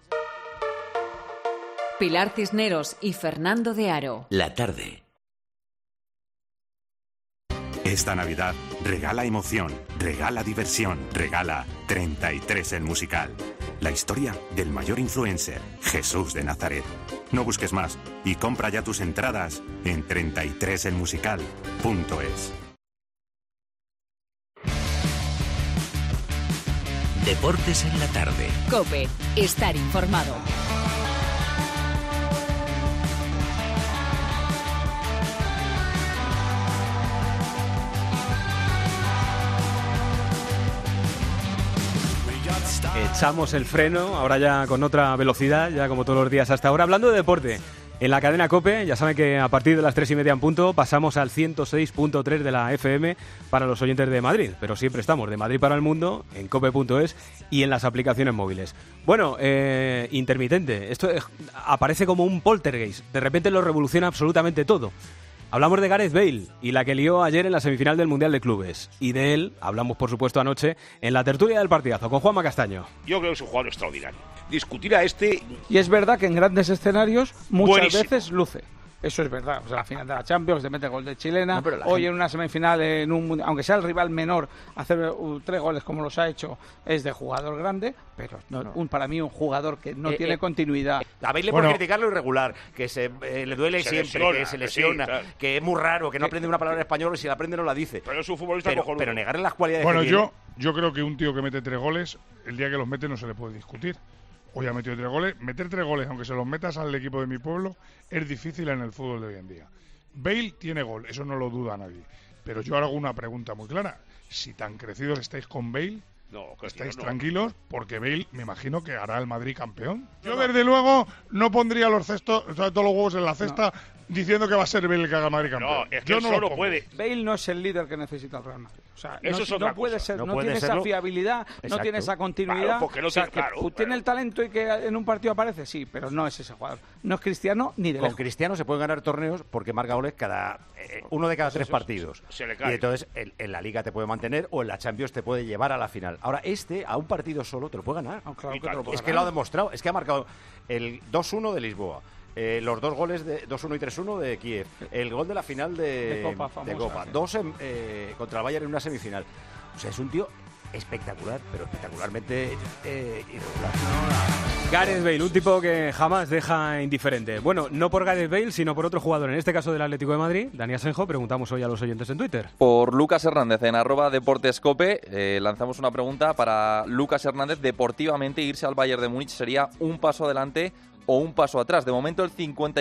[SPEAKER 2] Pilar Cisneros y Fernando de Aro.
[SPEAKER 21] La tarde.
[SPEAKER 16] Esta Navidad regala emoción, regala diversión, regala 33 el musical. La historia del mayor influencer, Jesús de Nazaret. No busques más y compra ya tus entradas en 33elmusical.es.
[SPEAKER 21] Deportes en la tarde.
[SPEAKER 2] COPE. Estar informado.
[SPEAKER 6] Echamos el freno, ahora ya con otra velocidad, ya como todos los días hasta ahora. Hablando de deporte, en la cadena COPE, ya saben que a partir de las 3:30 en punto pasamos al 106.3 de la FM para los oyentes de Madrid, pero siempre estamos de Madrid para el mundo en cope.es y en las aplicaciones móviles. Bueno, intermitente, esto aparece como un poltergeist, de repente lo revoluciona absolutamente todo. Hablamos de Gareth Bale y la que lió ayer en la semifinal del Mundial de Clubes. Y de él hablamos, por supuesto, anoche en la tertulia del partidazo con Juanma Castaño.
[SPEAKER 3] Yo creo que es un jugador extraordinario. Discutir a este...
[SPEAKER 4] Y es verdad que en grandes escenarios muchas
[SPEAKER 3] Buenísimo.
[SPEAKER 4] veces luce. Eso es verdad. O sea, la final de la Champions, te mete gol de chilena.
[SPEAKER 3] No,
[SPEAKER 4] Hoy en una semifinal, aunque sea el rival menor, hacer 3 goles como los ha hecho es de jugador grande. Pero para mí un jugador que no tiene continuidad.
[SPEAKER 5] A Bale le puede criticar lo irregular, que le duele siempre, que se lesiona,
[SPEAKER 3] sí, claro.
[SPEAKER 5] que es muy raro, que no aprende una palabra en español y si la aprende no la dice.
[SPEAKER 3] Pero es un futbolista cojonudo.
[SPEAKER 5] Pero negarle las cualidades
[SPEAKER 7] bueno,
[SPEAKER 5] que
[SPEAKER 7] tiene... yo creo que un tío que mete 3 goles, el día que los mete no se le puede discutir. Hoy ha metido 3 goles. Meter 3 goles, aunque se los metas al equipo de mi pueblo, es difícil en el fútbol de hoy en día. Bale tiene gol, eso no lo duda nadie. Pero yo hago una pregunta muy clara. Si tan crecidos estáis con Bale, estáis tranquilos, porque Bale me imagino que hará el Madrid campeón. Yo desde luego no pondría todos los huevos en la cesta diciendo que va a ser Bale el que haga el Madrid campeón.
[SPEAKER 3] No, es que
[SPEAKER 7] yo
[SPEAKER 3] él
[SPEAKER 7] no
[SPEAKER 3] solo
[SPEAKER 7] lo
[SPEAKER 3] puede.
[SPEAKER 4] Bale no es el líder que necesita el Real Madrid. O sea,
[SPEAKER 3] eso es otra
[SPEAKER 4] no puede
[SPEAKER 3] cosa.
[SPEAKER 4] ser,
[SPEAKER 5] No
[SPEAKER 4] no
[SPEAKER 5] puede
[SPEAKER 4] tiene
[SPEAKER 5] serlo.
[SPEAKER 4] esa fiabilidad,
[SPEAKER 5] Exacto.
[SPEAKER 4] no tiene esa continuidad.
[SPEAKER 3] Claro, porque no
[SPEAKER 4] o sea,
[SPEAKER 3] tiene-
[SPEAKER 4] que
[SPEAKER 3] claro,
[SPEAKER 4] tiene el talento y que en un partido aparece, sí, pero no es ese jugador. No es Cristiano ni de
[SPEAKER 5] Con
[SPEAKER 4] lejos.
[SPEAKER 5] Cristiano se pueden ganar torneos porque marca goles uno de cada 3 partidos.
[SPEAKER 3] Se le cae.
[SPEAKER 5] Y entonces en la Liga te puede mantener o en la Champions te puede llevar a la final. Ahora a un partido solo te lo puede ganar.
[SPEAKER 4] Claro que te lo puede
[SPEAKER 5] Es que lo ha demostrado. Es que ha marcado el 2-1 de Lisboa. Los 2 goles de 2-1 y 3-1 de Kiev. El gol de la final de
[SPEAKER 4] Copa, famosa, sí.
[SPEAKER 5] 2 contra el Bayern en una semifinal. O sea, es un tío espectacular, pero espectacularmente irregular.
[SPEAKER 6] Gareth Bale, un tipo que jamás deja indiferente. Bueno, no por Gareth Bale, sino por otro jugador, en este caso del Atlético de Madrid, Dani Asenjo. Preguntamos hoy a los oyentes en Twitter.
[SPEAKER 1] Por Lucas Hernández en @deportescope lanzamos una pregunta para Lucas Hernández. Deportivamente, irse al Bayern de Múnich sería un paso adelante o un paso atrás. De momento el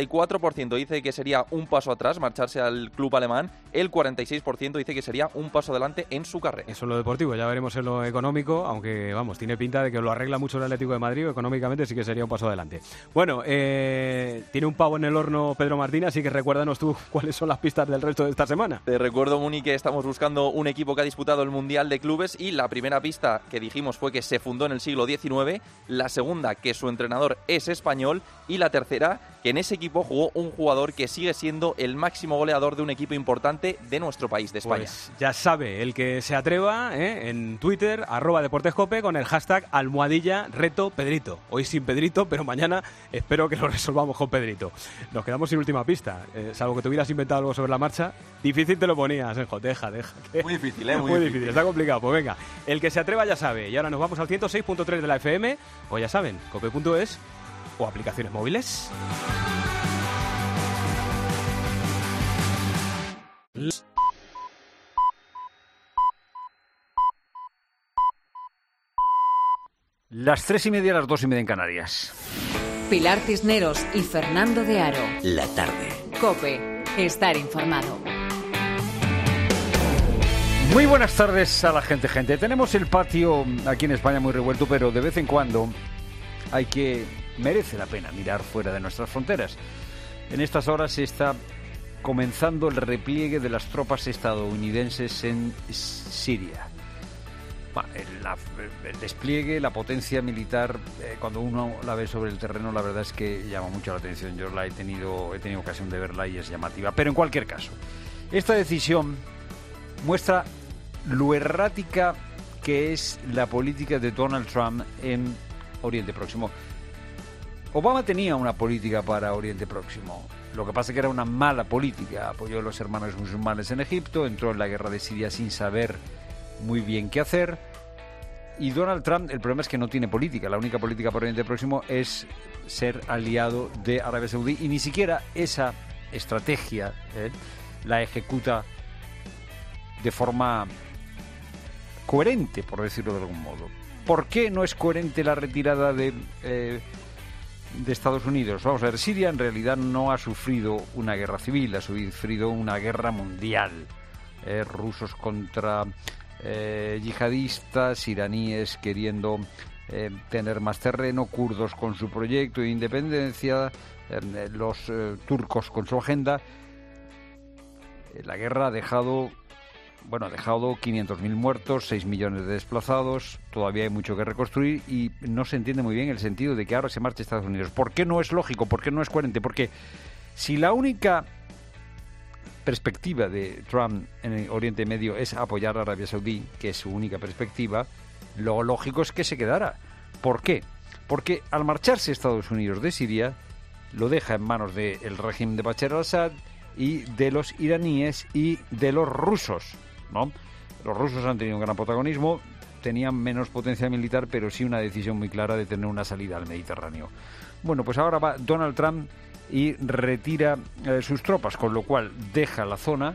[SPEAKER 1] 54% dice que sería un paso atrás marcharse al club alemán, el 46% dice que sería un paso adelante en su carrera.
[SPEAKER 6] Eso es lo deportivo, ya veremos en lo económico, aunque vamos, tiene pinta de que lo arregla mucho el Atlético de Madrid, económicamente sí que sería un paso adelante. Bueno, tiene un pavo en el horno Pedro Martín, así que recuérdanos tú cuáles son las pistas del resto de esta semana.
[SPEAKER 1] Te recuerdo, Muni, que estamos buscando un equipo que ha disputado el Mundial de Clubes y la primera pista que dijimos fue que se fundó en el siglo XIX, la segunda que su entrenador es español y la tercera que en ese equipo jugó un jugador que sigue siendo el máximo goleador de un equipo importante de nuestro país, de España.
[SPEAKER 6] Pues ya sabe, el que se atreva en Twitter, @deportescope, con el hashtag #RetoPedrito. Hoy sin Pedrito, pero mañana espero que lo resolvamos con Pedrito. Nos quedamos sin última pista, salvo que te hubieras inventado algo sobre la marcha. Difícil te lo ponías, Enjo, deja.
[SPEAKER 1] Muy difícil,
[SPEAKER 6] Muy difícil, está complicado. Pues venga, el que se atreva ya sabe. Y ahora nos vamos al 106.3 de la FM, o ya saben, cope.es o aplicaciones móviles.
[SPEAKER 14] Las 3:30, las 2:30 en Canarias.
[SPEAKER 2] Pilar Cisneros y Fernando de Aro.
[SPEAKER 21] La tarde.
[SPEAKER 2] COPE. Estar informado.
[SPEAKER 14] Muy buenas tardes a la gente. Tenemos el patio aquí en España muy revuelto, pero de vez en cuando merece la pena mirar fuera de nuestras fronteras. En estas horas se está comenzando el repliegue de las tropas estadounidenses en Siria. Bueno, el despliegue, la potencia militar, cuando uno la ve sobre el terreno, la verdad es que llama mucho la atención. Yo he tenido ocasión de verla y es llamativa. Pero en cualquier caso, esta decisión muestra lo errática que es la política de Donald Trump en Oriente Próximo. Obama tenía una política para Oriente Próximo. Lo que pasa es que era una mala política. Apoyó a los hermanos musulmanes en Egipto, entró en la guerra de Siria sin saber muy bien qué hacer. Y Donald Trump, el problema es que no tiene política. La única política por Oriente Próximo es ser aliado de Arabia Saudí y ni siquiera esa estrategia la ejecuta de forma coherente, por decirlo de algún modo. ¿Por qué no es coherente la retirada de Estados Unidos? Vamos a ver, Siria en realidad no ha sufrido una guerra civil, ha sufrido una guerra mundial. Rusos contra yihadistas, iraníes queriendo tener más terreno, kurdos con su proyecto de independencia, los turcos con su agenda. La guerra ha dejado 500.000 muertos, 6 millones de desplazados, todavía hay mucho que reconstruir y no se entiende muy bien el sentido de que ahora se marche Estados Unidos. ¿Por qué no es lógico? ¿Por qué no es coherente? Porque si la única perspectiva de Trump en el Oriente Medio es apoyar a Arabia Saudí, que es su única perspectiva, lo lógico es que se quedara. ¿Por qué? Porque al marcharse Estados Unidos de Siria, lo deja en manos del régimen de Bashar al-Assad y de los iraníes y de los rusos, ¿no? Los rusos han tenido un gran protagonismo, tenían menos potencia militar, pero sí una decisión muy clara de tener una salida al Mediterráneo. Bueno, pues ahora va Donald Trump y retira sus tropas, con lo cual deja la zona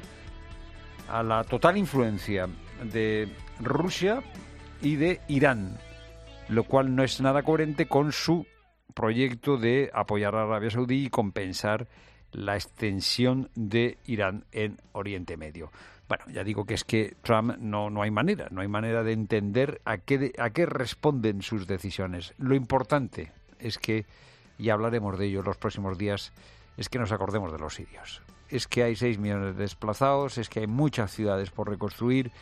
[SPEAKER 14] a la total influencia de Rusia y de Irán, lo cual no es nada coherente con su proyecto de apoyar a Arabia Saudí y compensar la extensión de Irán en Oriente Medio. Bueno, ya digo que es que Trump no hay manera de entender a qué responden sus decisiones. Lo importante es que, y hablaremos de ello en los próximos días, es que nos acordemos de los sirios. Es que hay 6 millones de desplazados, es que hay muchas ciudades por reconstruir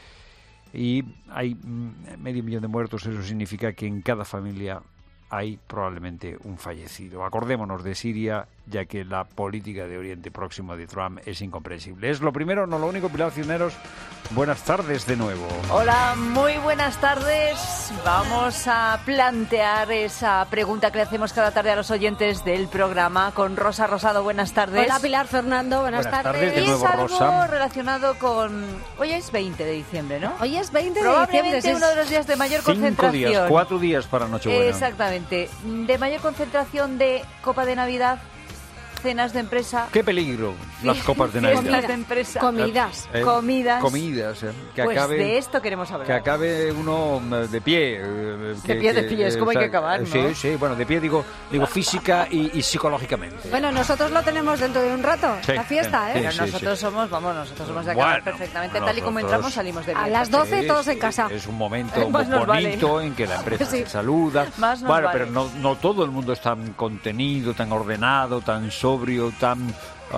[SPEAKER 14] y hay 500.000 de muertos. Eso significa que en cada familia hay probablemente un fallecido. Acordémonos de Siria, ya que la política de Oriente Próximo de Trump es incomprensible. Es lo primero, no lo único. Pilar Cisneros, buenas tardes de nuevo.
[SPEAKER 8] Hola, muy buenas tardes. Vamos a plantear esa pregunta que le hacemos cada tarde a los oyentes del programa con Rosa Rosado. Buenas tardes.
[SPEAKER 17] Hola, Pilar Fernando, buenas tardes.
[SPEAKER 8] De nuevo, y es algo Rosa, relacionado con... Hoy es 20 de diciembre, ¿no?
[SPEAKER 17] Hoy es 20 de
[SPEAKER 8] probablemente
[SPEAKER 17] diciembre.
[SPEAKER 8] Uno de los días de mayor concentración.
[SPEAKER 14] 5 días, 4 días para Nochebuena.
[SPEAKER 8] Exactamente. De mayor concentración de copa de Navidad, cenas de empresa.
[SPEAKER 14] ¡Qué peligro! Las copas de Navidad.
[SPEAKER 8] Fiestas de empresa.
[SPEAKER 17] Comidas.
[SPEAKER 8] Comidas.
[SPEAKER 14] Que
[SPEAKER 8] pues
[SPEAKER 14] acabe,
[SPEAKER 8] de esto queremos hablar.
[SPEAKER 14] Que acabe uno de pie.
[SPEAKER 8] De pie, es como hay que acabar, ¿no?
[SPEAKER 14] Sí, bueno, de pie digo física y psicológicamente.
[SPEAKER 17] Bueno, nosotros lo tenemos dentro de un rato, la fiesta,
[SPEAKER 8] Pero nosotros somos de acabar perfectamente. Tal y como entramos, salimos de viaje.
[SPEAKER 17] A las 12 todos en casa.
[SPEAKER 14] Es un momento muy bonito en que la empresa se saluda. Bueno, pero no todo el mundo es tan contenido, tan ordenado, tan sobrio, tan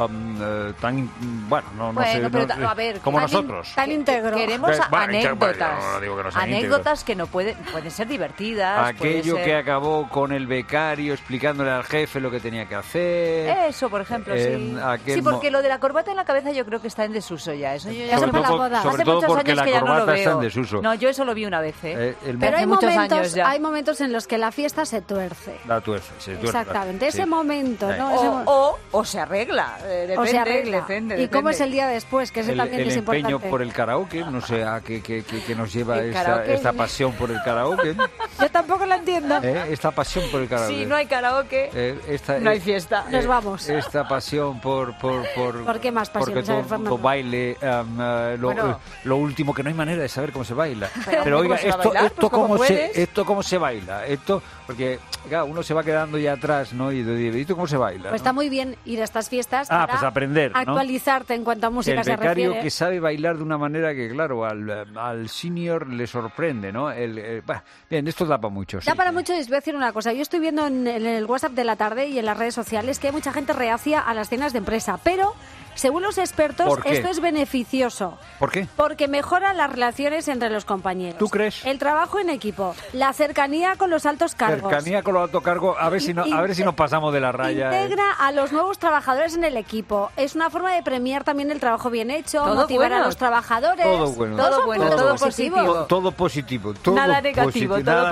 [SPEAKER 8] a ver,
[SPEAKER 14] como nosotros.
[SPEAKER 17] Tan íntegro.
[SPEAKER 8] Queremos anécdotas. Anécdotas
[SPEAKER 14] íntegros.
[SPEAKER 8] Que no pueden ser divertidas.
[SPEAKER 14] Aquello que acabó con el becario explicándole al jefe lo que tenía que hacer.
[SPEAKER 8] Eso, por ejemplo, sí. Sí, porque lo de la corbata en la cabeza yo creo que está en desuso ya. Eso yo ya
[SPEAKER 14] sobre todo porque la corbata está en desuso.
[SPEAKER 8] No, yo eso lo vi una vez,
[SPEAKER 17] Pero hay momentos en los que la fiesta se tuerce.
[SPEAKER 14] La tuerce, se tuerce.
[SPEAKER 17] Exactamente, ese momento, ¿no?
[SPEAKER 8] O se arregla. Depende.
[SPEAKER 17] ¿Y cómo es el día después? Que ese también es importante.
[SPEAKER 14] El empeño por el karaoke, no sé a qué nos lleva esta pasión por el karaoke.
[SPEAKER 17] Yo tampoco la entiendo.
[SPEAKER 14] Esta pasión por el karaoke.
[SPEAKER 8] Si no hay karaoke, no hay fiesta.
[SPEAKER 17] Nos vamos.
[SPEAKER 14] Esta pasión por
[SPEAKER 17] qué más pasión?
[SPEAKER 14] Porque todo baile, lo último, que no hay manera de saber cómo se baila. Pero oiga, esto cómo se baila. Porque claro, uno se va quedando ya atrás, ¿no? Y ¿esto cómo se baila?
[SPEAKER 17] Pues está muy bien ir a estas fiestas para
[SPEAKER 14] pues aprender, ¿no?
[SPEAKER 17] Actualizarte en cuanto a música se refiere.
[SPEAKER 14] El becario que sabe bailar de una manera que, claro, al senior le sorprende, ¿no? Bien, esto da para mucho.
[SPEAKER 17] Da para mucho, y os voy a decir una cosa. Yo estoy viendo en el WhatsApp de la tarde y en las redes sociales que hay mucha gente reacia a las cenas de empresa, pero según los expertos, esto es beneficioso.
[SPEAKER 14] ¿Por qué?
[SPEAKER 17] Porque mejora las relaciones entre los compañeros.
[SPEAKER 14] ¿Tú crees?
[SPEAKER 17] El trabajo en equipo, la cercanía con los altos cargos.
[SPEAKER 14] Cercanía con los altos cargos, a ver si nos pasamos de la raya.
[SPEAKER 17] Integra a los nuevos trabajadores en el equipo. Es una forma de premiar también el trabajo bien hecho, motivar a los trabajadores.
[SPEAKER 14] Todo bueno.
[SPEAKER 17] Todo positivo.
[SPEAKER 14] Todo positivo.
[SPEAKER 8] Nada negativo, todo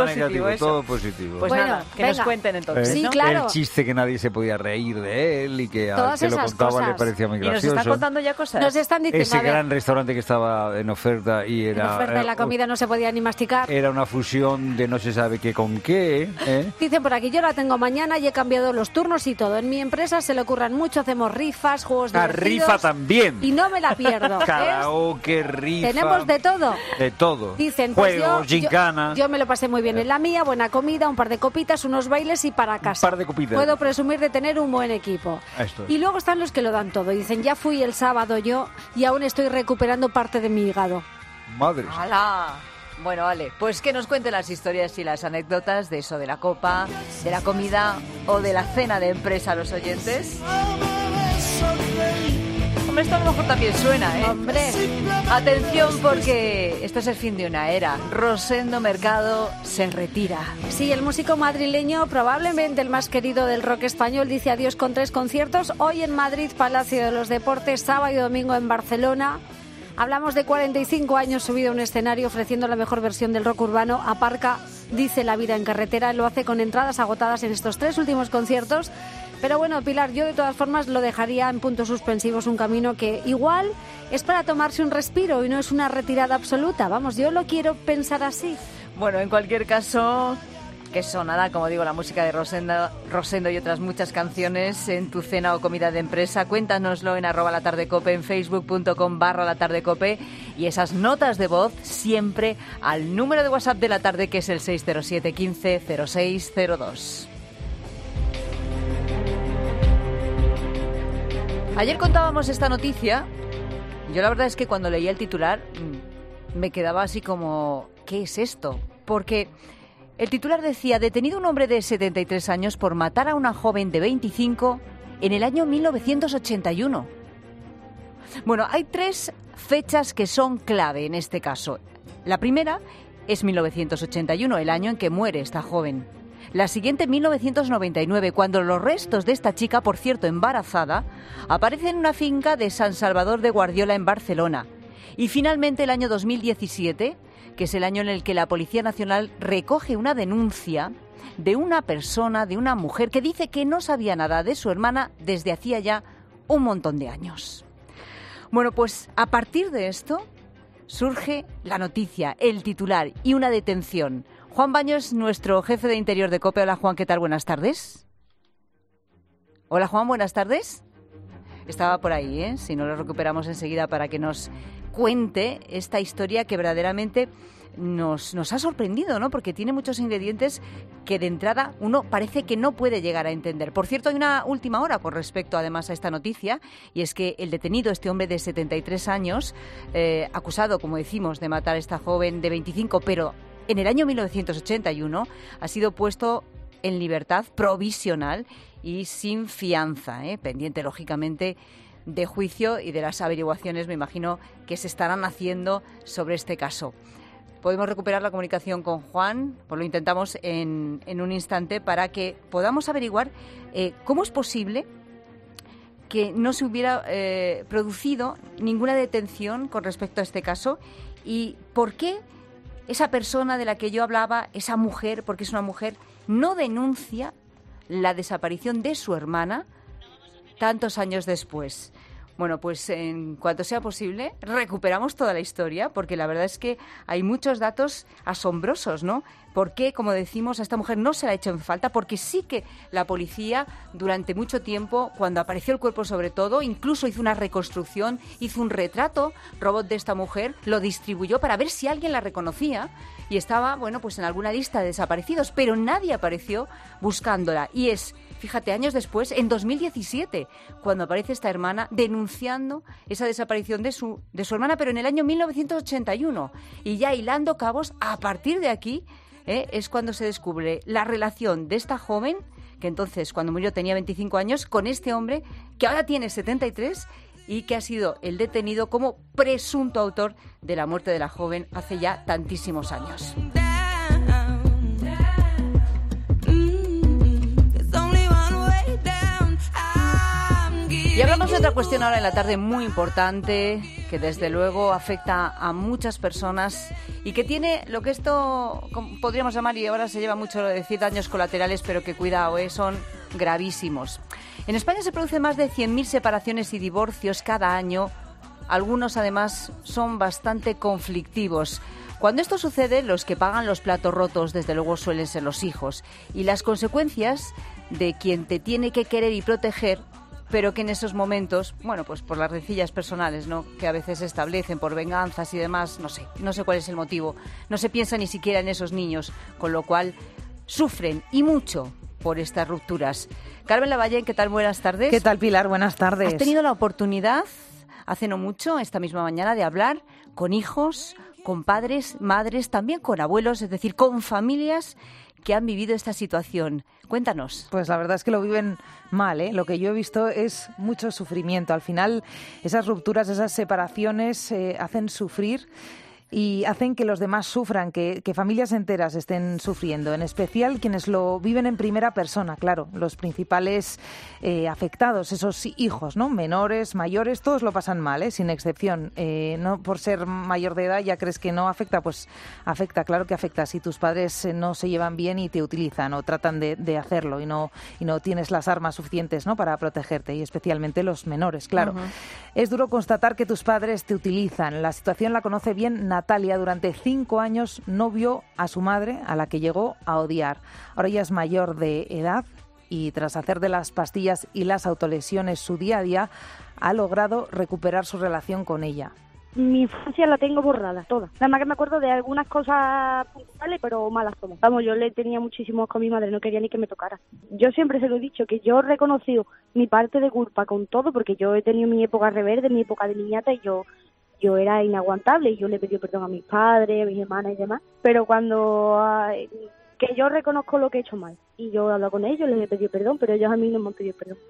[SPEAKER 8] positivo eso.
[SPEAKER 14] Todo positivo.
[SPEAKER 8] Pues
[SPEAKER 17] bueno,
[SPEAKER 8] nada, que
[SPEAKER 17] venga.
[SPEAKER 8] nos cuenten entonces,
[SPEAKER 17] Sí,
[SPEAKER 8] ¿no?
[SPEAKER 17] claro.
[SPEAKER 14] El chiste que nadie se podía reír de él y que al
[SPEAKER 17] Todas
[SPEAKER 14] que lo
[SPEAKER 17] esas
[SPEAKER 14] contaba
[SPEAKER 17] cosas.
[SPEAKER 14] le parecía muy
[SPEAKER 8] Y nos
[SPEAKER 14] gracioso.
[SPEAKER 8] están contando ya cosas.
[SPEAKER 17] Nos están diciendo,
[SPEAKER 14] Ese
[SPEAKER 17] a ver,
[SPEAKER 14] gran restaurante que estaba en oferta y
[SPEAKER 17] en
[SPEAKER 14] era...
[SPEAKER 17] oferta de la comida no se podía ni masticar.
[SPEAKER 14] Era una fusión de no se sabe qué con qué, ¿eh?
[SPEAKER 17] Dicen por aquí, yo la tengo mañana y he cambiado los turnos y todo. En mi empresa se le ocurran mucho, hacemos rifas, juegos divertidos.
[SPEAKER 14] Rifa también.
[SPEAKER 17] Y no me la pierdo.
[SPEAKER 14] Karaoke, rifa.
[SPEAKER 17] Tenemos de todo.
[SPEAKER 14] De todo.
[SPEAKER 17] Dicen, pues
[SPEAKER 14] Juegos, gincana.
[SPEAKER 17] yo me lo pasé muy bien en la mía, buena comida, un par de copitas, unos bailes y para casa.
[SPEAKER 14] Un par de copitas.
[SPEAKER 17] Puedo presumir de tener un buen equipo.
[SPEAKER 14] Esto es.
[SPEAKER 17] Y luego están los que lo dan todo. Dicen, ya fui el sábado yo y aún estoy recuperando parte de mi hígado.
[SPEAKER 14] Madre.
[SPEAKER 8] ¡Hala! Bueno, vale, pues que nos cuenten las historias y las anécdotas de eso, de la copa, de la comida o de la cena de empresa a los oyentes. Hombre, esto a lo mejor también suena, ¿eh?
[SPEAKER 17] Hombre.
[SPEAKER 8] Atención porque esto es el fin de una era. Rosendo Mercado se retira.
[SPEAKER 17] Sí, el músico madrileño, probablemente el más querido del rock español, dice adiós con 3 conciertos. Hoy en Madrid, Palacio de los Deportes, sábado y domingo en Barcelona. Hablamos de 45 años subido a un escenario ofreciendo la mejor versión del rock urbano. Aparca, dice La vida en carretera. Lo hace con entradas agotadas en estos 3 últimos conciertos. Pero bueno, Pilar, yo de todas formas lo dejaría en puntos suspensivos, un camino que igual es para tomarse un respiro y no es una retirada absoluta. Vamos, yo lo quiero pensar así.
[SPEAKER 8] Bueno, en cualquier caso, que sonará, como digo, la música de Rosendo y otras muchas canciones en tu cena o comida de empresa. Cuéntanoslo en @latardecope, en facebook.com/latardecope y esas notas de voz siempre al número de WhatsApp de la tarde, que es el 607 15 0602. Ayer contábamos esta noticia. Yo la verdad es que cuando leía el titular me quedaba así como, ¿qué es esto? Porque el titular decía, detenido un hombre de 73 años por matar a una joven de 25 en el año 1981. Bueno, hay 3 fechas que son clave en este caso. La primera es 1981, el año en que muere esta joven. La siguiente, 1999, cuando los restos de esta chica, por cierto embarazada, aparecen en una finca de San Salvador de Guardiola en Barcelona. Y finalmente el año 2017, que es el año en el que la Policía Nacional recoge una denuncia de una persona, de una mujer, que dice que no sabía nada de su hermana desde hacía ya un montón de años. Bueno, pues a partir de esto surge la noticia, el titular y una detención. Juan Baños, nuestro jefe de Interior de COPE. Hola, Juan, ¿qué tal? Buenas tardes. Hola, Juan, buenas tardes. Estaba por ahí, ¿eh? Si no lo recuperamos enseguida para que nos cuente esta historia que verdaderamente nos ha sorprendido, ¿no? Porque tiene muchos ingredientes que de entrada uno parece que no puede llegar a entender. Por cierto, hay una última hora con respecto además a esta noticia, y es que el detenido, este hombre de 73 años, acusado, como decimos, de matar a esta joven de 25, pero en el año 1981, ha sido puesto en libertad provisional y sin fianza, pendiente, lógicamente, de juicio y de las averiguaciones, me imagino, que se estarán haciendo sobre este caso. Podemos recuperar la comunicación con Juan, pues lo intentamos en un instante, para que podamos averiguar cómo es posible que no se hubiera producido ninguna detención con respecto a este caso y por qué esa persona de la que yo hablaba, esa mujer, porque es una mujer, no denuncia la desaparición de su hermana tantos años después. Bueno, pues en cuanto sea posible, recuperamos toda la historia, porque la verdad es que hay muchos datos asombrosos, ¿no? ¿Por qué, como decimos, a esta mujer no se la ha hecho en falta? Porque sí que la policía, durante mucho tiempo, cuando apareció el cuerpo sobre todo, incluso hizo una reconstrucción, hizo un retrato robot de esta mujer, lo distribuyó para ver si alguien la reconocía y estaba, bueno, pues en alguna lista de desaparecidos, pero nadie apareció buscándola. Y es, fíjate, años después, en 2017, cuando aparece esta hermana denunciando esa desaparición de su hermana, pero en el año 1981. Y ya hilando cabos, a partir de aquí, es cuando se descubre la relación de esta joven, que entonces, cuando murió, tenía 25 años, con este hombre, que ahora tiene 73 y que ha sido el detenido como presunto autor de la muerte de la joven hace ya tantísimos años. Y hablamos de otra cuestión ahora en la tarde muy importante, que desde luego afecta a muchas personas y que tiene lo que esto podríamos llamar, y ahora se lleva mucho lo de decir, daños colaterales, pero que cuidado, son gravísimos. En España se producen más de 100.000 separaciones y divorcios cada año. Algunos, además, son bastante conflictivos. Cuando esto sucede, los que pagan los platos rotos, desde luego, suelen ser los hijos. Y las consecuencias de quien te tiene que querer y proteger, pero que en esos momentos, bueno, pues por las rencillas personales, ¿no?, que a veces se establecen por venganzas y demás, no sé cuál es el motivo. No se piensa ni siquiera en esos niños, con lo cual sufren, y mucho, por estas rupturas. Carmen Lavallén, ¿qué tal? Buenas tardes.
[SPEAKER 18] ¿Qué tal, Pilar? Buenas tardes.
[SPEAKER 8] ¿Has tenido la oportunidad, hace no mucho, esta misma mañana, de hablar con hijos, con padres, madres, también con abuelos, es decir, con familias que han vivido esta situación? Cuéntanos.
[SPEAKER 18] Pues la verdad es que lo viven mal, ¿eh? Lo que yo he visto es mucho sufrimiento. Al final, esas rupturas, esas separaciones hacen sufrir y hacen que los demás sufran, que familias enteras estén sufriendo, en especial quienes lo viven en primera persona, claro, los principales afectados, esos hijos, ¿no?, menores, mayores, todos lo pasan mal, sin excepción. No por ser mayor de edad ya crees que no afecta, pues afecta, claro que afecta. Si tus padres no se llevan bien y te utilizan o tratan de hacerlo y no tienes las armas suficientes, ¿no?, para protegerte, y especialmente los menores, claro. Uh-huh. Es duro constatar que tus padres te utilizan. La situación la conoce bien Natalia. Durante 5 años no vio a su madre, a la que llegó a odiar. Ahora ella es mayor de edad y tras hacer de las pastillas y las autolesiones su día a día, ha logrado recuperar su relación con ella.
[SPEAKER 19] Mi infancia la tengo borrada, toda. Nada más que me acuerdo de algunas cosas puntuales, pero malas todas. Vamos, yo le tenía muchísimo con mi madre, no quería ni que me tocara. Yo siempre se lo he dicho, que yo he reconocido mi parte de culpa con todo, porque yo he tenido mi época rebelde, mi época de niñata, y yo era inaguantable, y yo le pedí perdón a mis padres, a mis hermanas y demás. Pero cuando que yo reconozco lo que he hecho mal, y yo he hablado con ellos, les he pedido perdón, pero ellos a mí no me han pedido perdón.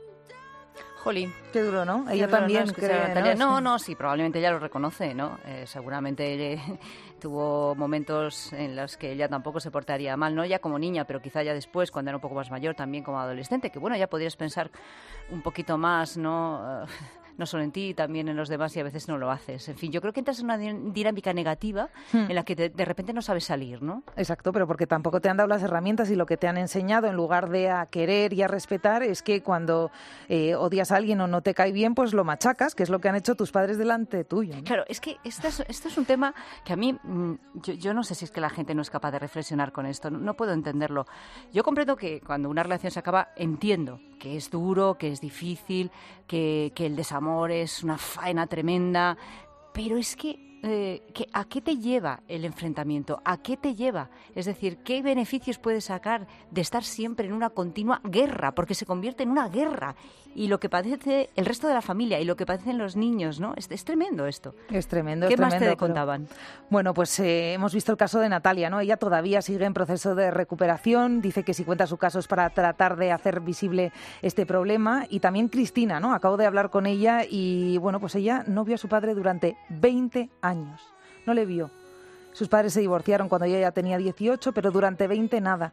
[SPEAKER 8] Jolín.
[SPEAKER 18] Qué duro, ¿no? Ella
[SPEAKER 8] duro,
[SPEAKER 18] también
[SPEAKER 8] ¿no?
[SPEAKER 18] cree,
[SPEAKER 8] ¿no? Sí, probablemente ella lo reconoce, ¿no? Seguramente tuvo momentos en los que ella tampoco se portaría mal, no ya como niña, pero quizá ya después, cuando era un poco más mayor, también como adolescente, que bueno, ya podrías pensar un poquito más, ¿no? No solo en ti, también en los demás, y a veces no lo haces. En fin, yo creo que entras en una dinámica negativa en la que de repente no sabes salir, ¿no?
[SPEAKER 18] Exacto, pero porque tampoco te han dado las herramientas, y lo que te han enseñado, en lugar de a querer y a respetar, es que cuando odias a alguien o no te cae bien, pues lo machacas, que es lo que han hecho tus padres delante tuyo, ¿no?
[SPEAKER 8] Claro, es que esto es un tema que a mí, yo no sé si es que la gente no es capaz de reflexionar con esto, no puedo entenderlo. Yo comprendo que cuando una relación se acaba, entiendo que es duro, que es difícil, que el desamor es una faena tremenda, pero es que ¿a qué te lleva el enfrentamiento? ¿A qué te lleva? Es decir, ¿qué beneficios puedes sacar de estar siempre en una continua guerra? Porque se convierte en una guerra. Y lo que padece el resto de la familia y lo que padecen los niños, ¿no? Es tremendo esto.
[SPEAKER 18] Es tremendo.
[SPEAKER 8] ¿Qué más
[SPEAKER 18] tremendo,
[SPEAKER 8] te contaban?
[SPEAKER 18] Bueno, pues hemos visto el caso de Natalia, ¿no? Ella todavía sigue en proceso de recuperación. Dice que si cuenta su caso es para tratar de hacer visible este problema. Y también Cristina, ¿no? Acabo de hablar con ella y, bueno, pues ella no vio a su padre durante 20 años. No le vio. Sus padres se divorciaron cuando ella ya tenía 18, pero durante 20 nada.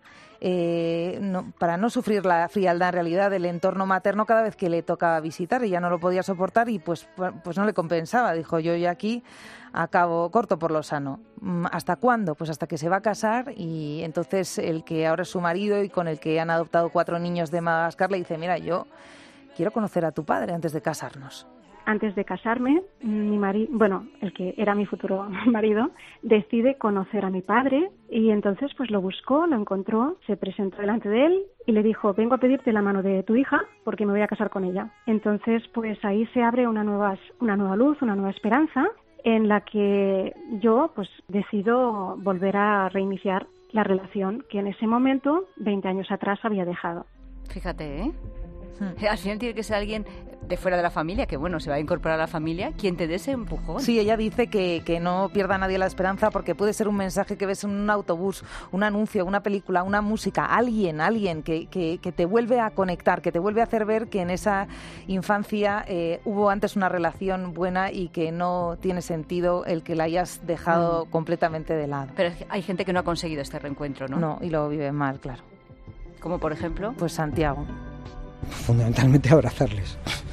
[SPEAKER 18] Para no sufrir la frialdad en realidad del entorno materno cada vez que le tocaba visitar, ella no lo podía soportar y pues no le compensaba. Dijo, yo ya aquí corto por lo sano. ¿Hasta cuándo? Pues hasta que se va a casar, y entonces el que ahora es su marido y con el que han adoptado 4 niños de Madagascar le dice, mira, yo quiero conocer a tu padre antes de casarnos.
[SPEAKER 19] Antes de casarme, mi marido, bueno, el que era mi futuro marido, decide conocer a mi padre, y entonces pues lo buscó, lo encontró, se presentó delante de él y le dijo, vengo a pedirte la mano de tu hija porque me voy a casar con ella. Entonces pues ahí se abre una nueva luz, una nueva esperanza, en la que yo pues decido volver a reiniciar la relación que en ese momento, 20 años atrás, había dejado.
[SPEAKER 8] Fíjate, ¿eh? Al final tiene que ser alguien de fuera de la familia, que bueno, se va a incorporar a la familia, quien te dé ese empujón.
[SPEAKER 18] Sí, ella dice que no pierda nadie la esperanza, porque puede ser un mensaje que ves en un autobús, un anuncio, una película, una música, alguien que te vuelve a conectar, que te vuelve a hacer ver que en esa infancia hubo antes una relación buena y que no tiene sentido el que la hayas dejado completamente de lado.
[SPEAKER 8] Pero hay gente que no ha conseguido este reencuentro, ¿no?
[SPEAKER 18] No, y lo vive mal, claro.
[SPEAKER 8] ¿Como por ejemplo?
[SPEAKER 18] Pues Santiago.
[SPEAKER 20] Fundamentalmente abrazarles.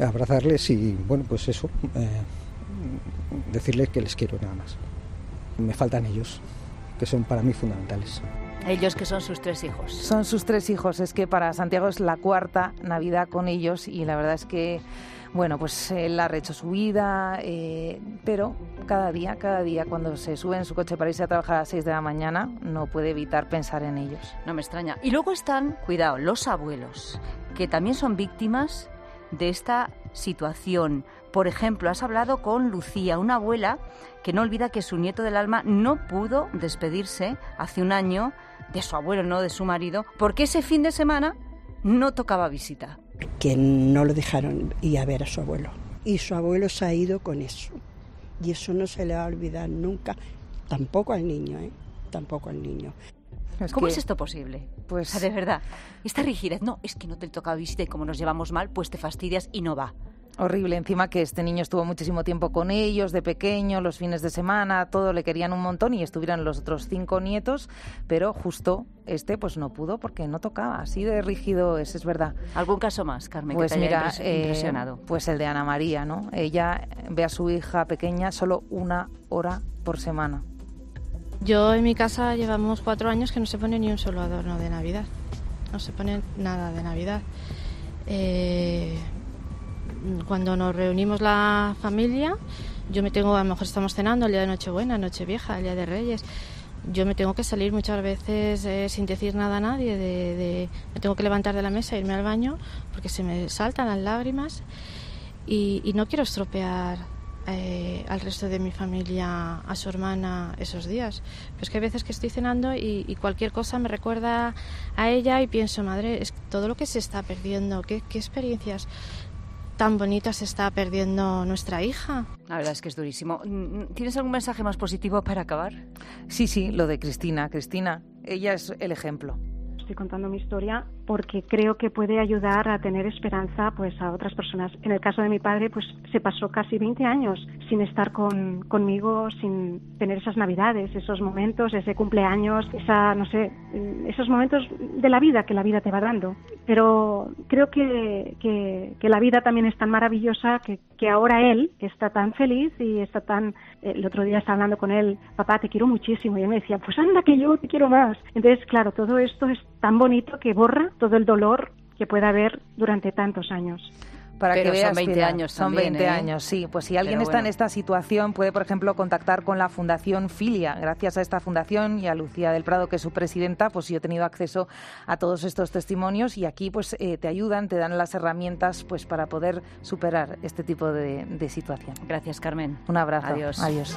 [SPEAKER 20] abrazarles y, bueno, pues eso, decirles que les quiero nada más. Me faltan ellos, que son para mí fundamentales.
[SPEAKER 8] Ellos que son sus 3 hijos.
[SPEAKER 18] Son sus 3 hijos, es que para Santiago es la 4ª Navidad con ellos y la verdad es que, bueno, pues él ha rehecho su vida, pero cada día cuando se sube en su coche para irse a trabajar a las 6 de la mañana no puede evitar pensar en ellos.
[SPEAKER 8] No me extraña. Y luego están, cuidado, los abuelos, que también son víctimas de esta situación. Por ejemplo, has hablado con Lucía, una abuela que no olvida que su nieto del alma no pudo despedirse hace un año de su abuelo, no de su marido, porque ese fin de semana no tocaba visita.
[SPEAKER 22] Que no lo dejaron ir a ver a su abuelo. Y su abuelo se ha ido con eso. Y eso no se le va a olvidar nunca. Tampoco al niño, Tampoco al niño.
[SPEAKER 8] ¿Cómo es esto posible? Pues, o sea, de verdad, esta rigidez. No, es que no te tocaba visita y como nos llevamos mal, pues te fastidias y no va.
[SPEAKER 18] Horrible, encima que este niño estuvo muchísimo tiempo con ellos, de pequeño, los fines de semana, todo le querían un montón y estuvieron los otros 5 nietos, pero justo pues no pudo porque no tocaba, así de rígido es verdad.
[SPEAKER 8] ¿Algún caso más, Carmen,
[SPEAKER 18] pues
[SPEAKER 8] que te haya
[SPEAKER 18] impresionado? Pues el de Ana María, ¿no? Ella ve a su hija pequeña solo 1 hora por semana.
[SPEAKER 23] Yo en mi casa llevamos 4 años que no se pone ni un solo adorno de Navidad, no se pone nada de Navidad. Cuando nos reunimos la familia, yo me tengo, a lo mejor estamos cenando el día de Nochebuena, Nochevieja, el día de Reyes, yo me tengo que salir muchas veces sin decir nada a nadie, me tengo que levantar de la mesa e irme al baño porque se me saltan las lágrimas y no quiero estropear al resto de mi familia, a su hermana, esos días. Pero es que hay veces que estoy cenando y cualquier cosa me recuerda a ella y pienso, madre, es todo lo que se está perdiendo, qué experiencias tan bonita se está perdiendo nuestra hija.
[SPEAKER 8] La verdad es que es durísimo. ¿Tienes algún mensaje más positivo para acabar?
[SPEAKER 18] Sí, lo de Cristina. Cristina, ella es el ejemplo.
[SPEAKER 19] Estoy contando mi historia porque creo que puede ayudar a tener esperanza pues a otras personas. En el caso de mi padre, pues se pasó casi 20 años sin estar conmigo, sin tener esas navidades, esos momentos, ese cumpleaños, esos momentos de la vida que la vida te va dando. Pero creo que la vida también es tan maravillosa que ahora él está tan feliz y está tan... el otro día estaba hablando con él, papá, te quiero muchísimo, y él me decía, pues anda que yo te quiero más. Entonces, claro, todo esto es tan bonito que borra todo el dolor que pueda haber durante tantos años.
[SPEAKER 18] Para
[SPEAKER 8] Pero
[SPEAKER 18] que veas,
[SPEAKER 8] son 20
[SPEAKER 18] Pilar,
[SPEAKER 8] años
[SPEAKER 18] son
[SPEAKER 8] también,
[SPEAKER 18] 20 años, sí. Pues si alguien está en esta situación, puede, por ejemplo, contactar con la Fundación Filia. Gracias a esta fundación y a Lucía del Prado, que es su presidenta, pues yo he tenido acceso a todos estos testimonios y aquí pues te ayudan, te dan las herramientas pues para poder superar este tipo de situación.
[SPEAKER 8] Gracias, Carmen.
[SPEAKER 18] Un abrazo.
[SPEAKER 8] Adiós.
[SPEAKER 18] Adiós.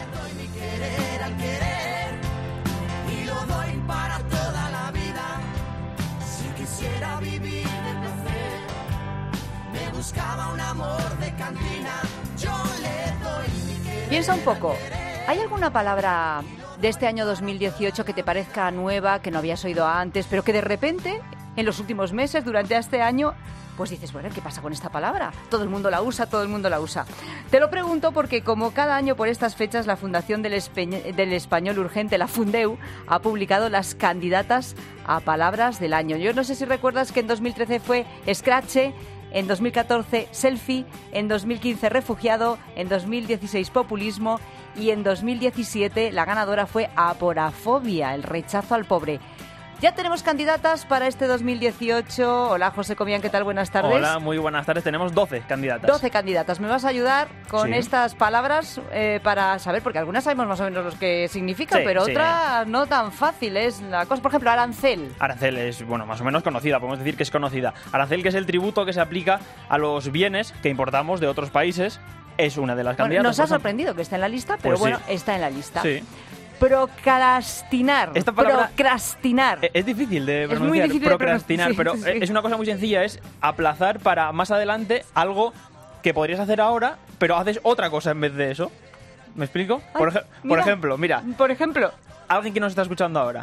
[SPEAKER 24] Y lo doy para toda la vida. Si quisiera vivir de placer, me buscaba un amor de cantina. Yo le doy mi querer.
[SPEAKER 8] Piensa un poco. ¿Hay alguna palabra de este año 2018 que te parezca nueva, que no habías oído antes, pero que de repente, en los últimos meses, durante este año, pues dices, bueno, ¿qué pasa con esta palabra? Todo el mundo la usa, todo el mundo la usa. Te lo pregunto porque, como cada año por estas fechas, la Fundación del Español Urgente, la Fundeu, ha publicado las candidatas a palabras del año. Yo no sé si recuerdas que en 2013 fue escrache, en 2014 selfie, en 2015 refugiado, en 2016 populismo y en 2017 la ganadora fue aporafobia, el rechazo al pobre. Ya tenemos candidatas para este 2018. Hola, José Comián, ¿qué tal? Buenas tardes.
[SPEAKER 25] Hola, muy buenas tardes. Tenemos 12 candidatas.
[SPEAKER 8] 12 candidatas. ¿Me vas a ayudar con estas palabras para saber? Porque algunas sabemos más o menos lo que significan, pero otras no tan fáciles. La cosa, por ejemplo, arancel.
[SPEAKER 25] Arancel es, bueno, más o menos conocida, podemos decir que es conocida. Arancel, que es el tributo que se aplica a los bienes que importamos de otros países, es una de las candidatas.
[SPEAKER 8] Nos ha sorprendido que esté en la lista, pero
[SPEAKER 25] pues
[SPEAKER 8] está en la lista.
[SPEAKER 25] Sí.
[SPEAKER 8] Procrastinar.
[SPEAKER 25] Esta palabra
[SPEAKER 8] procrastinar.
[SPEAKER 25] Es difícil de pronunciar.
[SPEAKER 8] Es muy difícil
[SPEAKER 25] procrastinar,
[SPEAKER 8] de pronunciar,
[SPEAKER 25] pero es una cosa muy sencilla, es aplazar para más adelante algo que podrías hacer ahora, pero haces otra cosa en vez de eso. ¿Me explico?
[SPEAKER 8] Ay,
[SPEAKER 25] por ejemplo, mira.
[SPEAKER 8] Por ejemplo.
[SPEAKER 25] Alguien que nos está escuchando ahora,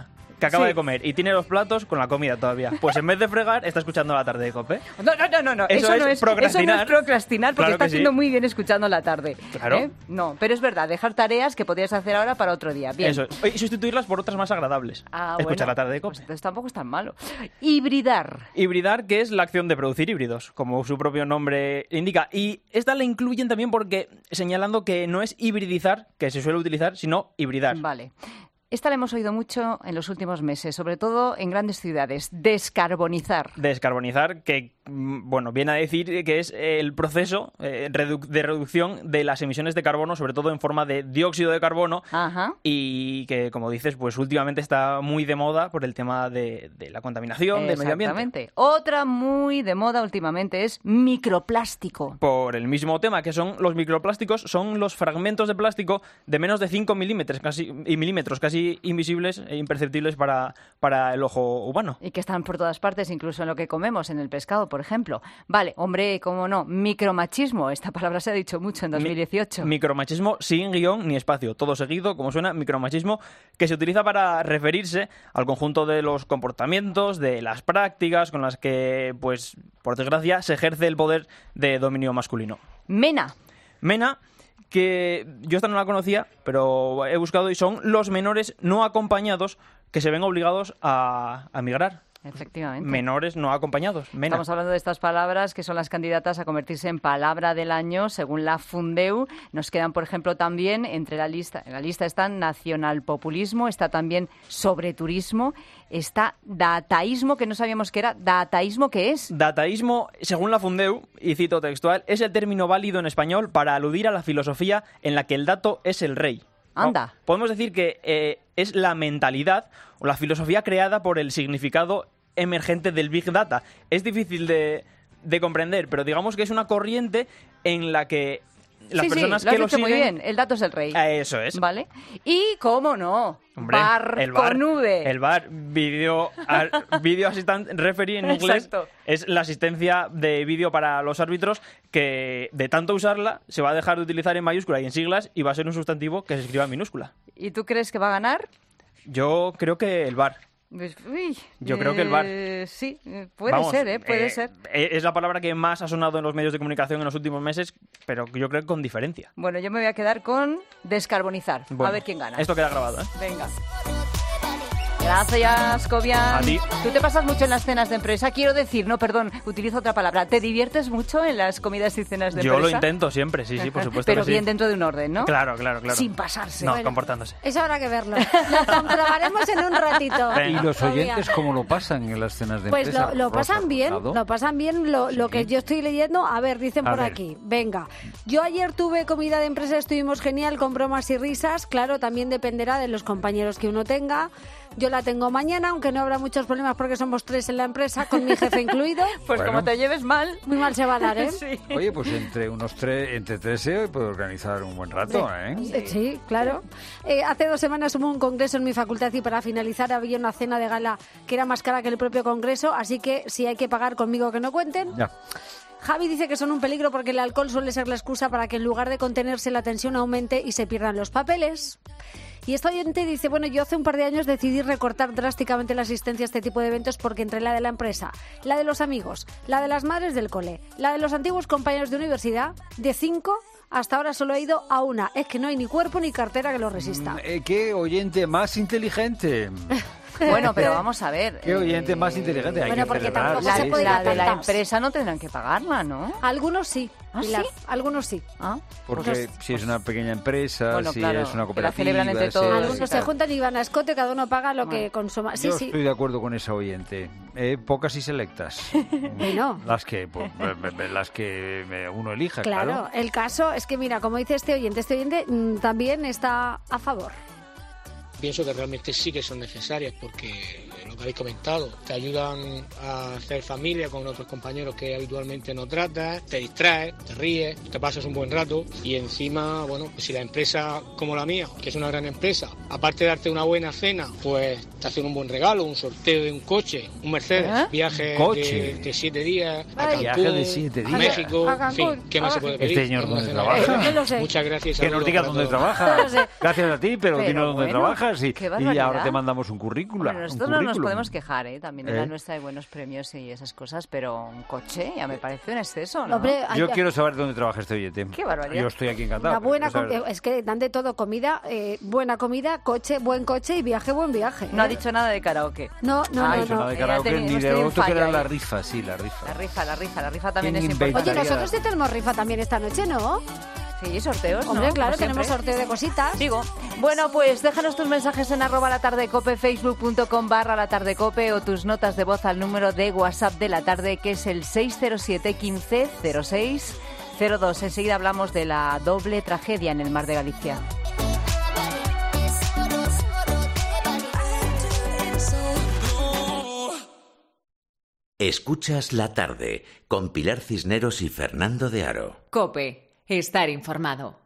[SPEAKER 25] que acaba de comer y tiene los platos con la comida todavía. Pues en vez de fregar, está escuchando la tarde de COPE.
[SPEAKER 8] No.
[SPEAKER 25] Eso
[SPEAKER 8] no
[SPEAKER 25] es procrastinar.
[SPEAKER 8] Eso no es procrastinar, porque
[SPEAKER 25] Claro
[SPEAKER 8] está
[SPEAKER 25] que sí.
[SPEAKER 8] haciendo muy bien escuchando la tarde.
[SPEAKER 25] Claro.
[SPEAKER 8] No, pero es verdad, dejar tareas que podrías hacer ahora para otro día. Bien.
[SPEAKER 25] Eso. Y sustituirlas por otras más agradables. Escuchar la tarde de COPE.
[SPEAKER 8] Pues entonces tampoco es tan malo. Hibridar.
[SPEAKER 25] Hibridar, que es la acción de producir híbridos, como su propio nombre indica. Y esta la incluyen también porque señalando que no es hibridizar, que se suele utilizar, sino hibridar.
[SPEAKER 8] Vale. Esta la hemos oído mucho en los últimos meses, sobre todo en grandes ciudades. Descarbonizar.
[SPEAKER 25] Descarbonizar, que viene a decir que es el proceso de reducción de las emisiones de carbono, sobre todo en forma de dióxido de carbono, y que, como dices, pues últimamente está muy de moda por el tema de la contaminación, del medio ambiente.
[SPEAKER 8] Exactamente. Otra muy de moda últimamente es microplástico.
[SPEAKER 25] Por el mismo tema, que son los microplásticos, son los fragmentos de plástico de menos de 5 milímetros, casi invisibles e imperceptibles para el ojo humano.
[SPEAKER 8] Y que están por todas partes, incluso en lo que comemos, en el pescado, por ejemplo. Vale, hombre, cómo no, micromachismo, esta palabra se ha dicho mucho en 2018.
[SPEAKER 25] Micromachismo sin guión ni espacio, todo seguido, como suena, micromachismo, que se utiliza para referirse al conjunto de los comportamientos, de las prácticas con las que, pues, por desgracia, se ejerce el poder de dominio masculino.
[SPEAKER 8] Mena,
[SPEAKER 25] que yo esta no la conocía, pero he buscado y son los menores no acompañados que se ven obligados a migrar.
[SPEAKER 8] Efectivamente.
[SPEAKER 25] Menores no acompañados. Mena.
[SPEAKER 8] Estamos hablando de estas palabras que son las candidatas a convertirse en palabra del año según la Fundeu. Nos quedan, por ejemplo, también en la lista están nacionalpopulismo, está también sobreturismo, está dataísmo, que no sabíamos qué era. ¿Dataísmo qué es?
[SPEAKER 25] Dataísmo, según la Fundeu, y cito textual, es el término válido en español para aludir a la filosofía en la que el dato es el rey.
[SPEAKER 8] Anda.
[SPEAKER 25] Podemos decir que es la mentalidad o la filosofía creada por el significado emergente del Big Data. Es difícil de comprender, pero digamos que es una corriente en la que las personas
[SPEAKER 8] lo has
[SPEAKER 25] que lo
[SPEAKER 8] dicho
[SPEAKER 25] siguen...
[SPEAKER 8] muy bien, el dato es el rey.
[SPEAKER 25] Eso es.
[SPEAKER 8] ¿Vale? Y, ¿cómo no?
[SPEAKER 25] Hombre,
[SPEAKER 8] VAR con V.
[SPEAKER 25] El VAR, Video Assistant Referee en inglés,
[SPEAKER 8] Exacto.
[SPEAKER 25] es la asistencia de vídeo para los árbitros que de tanto usarla se va a dejar de utilizar en mayúscula y en siglas y va a ser un sustantivo que se escriba en minúscula.
[SPEAKER 8] ¿Y tú crees que va a ganar?
[SPEAKER 25] Yo creo que el VAR. Yo creo que el VAR.
[SPEAKER 8] Sí, puede ser.
[SPEAKER 25] Es la palabra que más ha sonado en los medios de comunicación en los últimos meses, pero yo creo que con diferencia.
[SPEAKER 8] Bueno, yo me voy a quedar con descarbonizar.
[SPEAKER 25] Bueno,
[SPEAKER 8] a ver quién gana.
[SPEAKER 25] Esto queda grabado, ¿eh?
[SPEAKER 8] Venga. Gracias, Cobian.
[SPEAKER 25] A ti.
[SPEAKER 8] Tú te pasas mucho en las cenas de empresa. Quiero decir, utilizo otra palabra. ¿Te diviertes mucho en las comidas y cenas de
[SPEAKER 25] Yo
[SPEAKER 8] empresa?
[SPEAKER 25] lo intento siempre, sí, por supuesto.
[SPEAKER 8] Pero
[SPEAKER 25] que
[SPEAKER 8] bien
[SPEAKER 25] sí.
[SPEAKER 8] dentro de un orden, ¿no?
[SPEAKER 25] Claro.
[SPEAKER 8] Sin pasarse.
[SPEAKER 25] No, comportándose.
[SPEAKER 17] Eso habrá que verlo. Lo comprobaremos en un ratito.
[SPEAKER 14] ¿Y los oyentes cómo lo pasan en las cenas de
[SPEAKER 17] pues
[SPEAKER 14] empresa?
[SPEAKER 17] Pues lo pasan bien, lo que yo estoy leyendo. A ver, dicen por aquí. Venga, yo ayer tuve comida de empresa, estuvimos genial, con bromas y risas. Claro, también dependerá de los compañeros que uno tenga. Yo la tengo mañana, aunque no habrá muchos problemas porque somos 3 en la empresa, con mi jefe incluido.
[SPEAKER 8] Pues bueno, como te lleves mal,
[SPEAKER 17] muy mal se va a dar, ¿eh?
[SPEAKER 8] Sí.
[SPEAKER 14] Oye, pues entre 3 se puede organizar un buen rato, ¿eh?
[SPEAKER 17] Sí, claro. Hace 2 semanas hubo un congreso en mi facultad y para finalizar había una cena de gala que era más cara que el propio congreso, así que si hay que pagar, conmigo que no cuenten.
[SPEAKER 14] Ya.
[SPEAKER 17] Javi dice que son un peligro porque el alcohol suele ser la excusa para que en lugar de contenerse la tensión aumente y se pierdan los papeles. Y esta oyente dice, bueno, yo hace un par de años decidí recortar drásticamente la asistencia a este tipo de eventos porque entre la de la empresa, la de los amigos, la de las madres del cole, la de los antiguos compañeros de universidad, de 5... hasta ahora solo he ido a una. Es que no hay ni cuerpo ni cartera que lo resista.
[SPEAKER 14] ¿Qué oyente más inteligente?
[SPEAKER 8] Bueno, pero vamos a ver.
[SPEAKER 14] ¿Qué oyente más inteligente? Hay
[SPEAKER 17] Bueno,
[SPEAKER 14] que
[SPEAKER 17] porque
[SPEAKER 14] celebrar.
[SPEAKER 17] tampoco se puede
[SPEAKER 8] La de la
[SPEAKER 17] tantas.
[SPEAKER 8] empresa no tendrán que pagarla, ¿no?
[SPEAKER 17] Algunos sí.
[SPEAKER 8] ¿Ah,
[SPEAKER 17] Pilar,
[SPEAKER 8] sí?
[SPEAKER 17] Algunos sí.
[SPEAKER 14] Porque si es una pequeña empresa,
[SPEAKER 8] Bueno,
[SPEAKER 14] si
[SPEAKER 8] claro,
[SPEAKER 14] es una
[SPEAKER 8] que la
[SPEAKER 14] cooperativa...
[SPEAKER 8] celebran entre todos.
[SPEAKER 17] Algunos se juntan y van a escote, cada uno paga lo que consuma. Sí,
[SPEAKER 14] Yo
[SPEAKER 17] sí.
[SPEAKER 14] estoy de acuerdo con esa oyente. Pocas y selectas.
[SPEAKER 17] Bueno.
[SPEAKER 14] Las que uno elija,
[SPEAKER 17] Claro, el caso es que, mira, como dice este oyente también está a favor.
[SPEAKER 9] Pienso que realmente sí que son necesarias porque lo que habéis comentado, te ayudan a hacer familia con otros compañeros que habitualmente no tratas, te distraes, te ríes, te pasas un buen rato y encima, bueno, pues si la empresa como la mía, que es una gran empresa, aparte de darte una buena cena, pues te hacen un buen regalo, un sorteo de un coche, un Mercedes, viaje de 7 días a Cancún,
[SPEAKER 14] viaje de 7 días.
[SPEAKER 9] a México,
[SPEAKER 17] A Cancún.
[SPEAKER 9] en fin, ¿qué más se puede pedir?
[SPEAKER 14] Este señor dónde trabaja.
[SPEAKER 17] No lo sé.
[SPEAKER 9] Muchas gracias.
[SPEAKER 14] Que nos diga dónde trabaja. Gracias a ti, pero dinos dónde trabajas y ahora te mandamos un currículum.
[SPEAKER 8] Bueno, nosotros no nos podemos quejar, también en la nuestra hay buenos premios y esas cosas, pero un coche ya me parece un exceso, ¿no?
[SPEAKER 17] Hombre,
[SPEAKER 14] yo quiero saber dónde trabaja este billete.
[SPEAKER 8] Qué barbaridad.
[SPEAKER 14] Yo estoy aquí encantado.
[SPEAKER 17] Es que dan de todo, comida, buena comida, coche, buen coche y viaje, buen viaje.
[SPEAKER 8] No ha dicho nada de karaoke.
[SPEAKER 17] No.
[SPEAKER 14] Nada de karaoke ni de otro que era la rifa, sí, la rifa.
[SPEAKER 8] La rifa también es importante.
[SPEAKER 17] Oye, nosotros sí tenemos rifa también esta noche, ¿no?
[SPEAKER 8] Sí, sorteos,
[SPEAKER 17] Hombre,
[SPEAKER 8] ¿no?
[SPEAKER 17] claro,
[SPEAKER 8] Como
[SPEAKER 17] tenemos
[SPEAKER 8] siempre.
[SPEAKER 17] sorteo de cositas.
[SPEAKER 8] Digo, bueno, pues déjanos tus mensajes en @latardecope, facebook.com/latardecope o tus notas de voz al número de WhatsApp de la tarde, que es el 607 15 06 02. Enseguida hablamos de la doble tragedia en el mar de Galicia.
[SPEAKER 10] Escuchas La Tarde con Pilar Cisneros y Fernando de Aro.
[SPEAKER 2] COPE. Estar informado.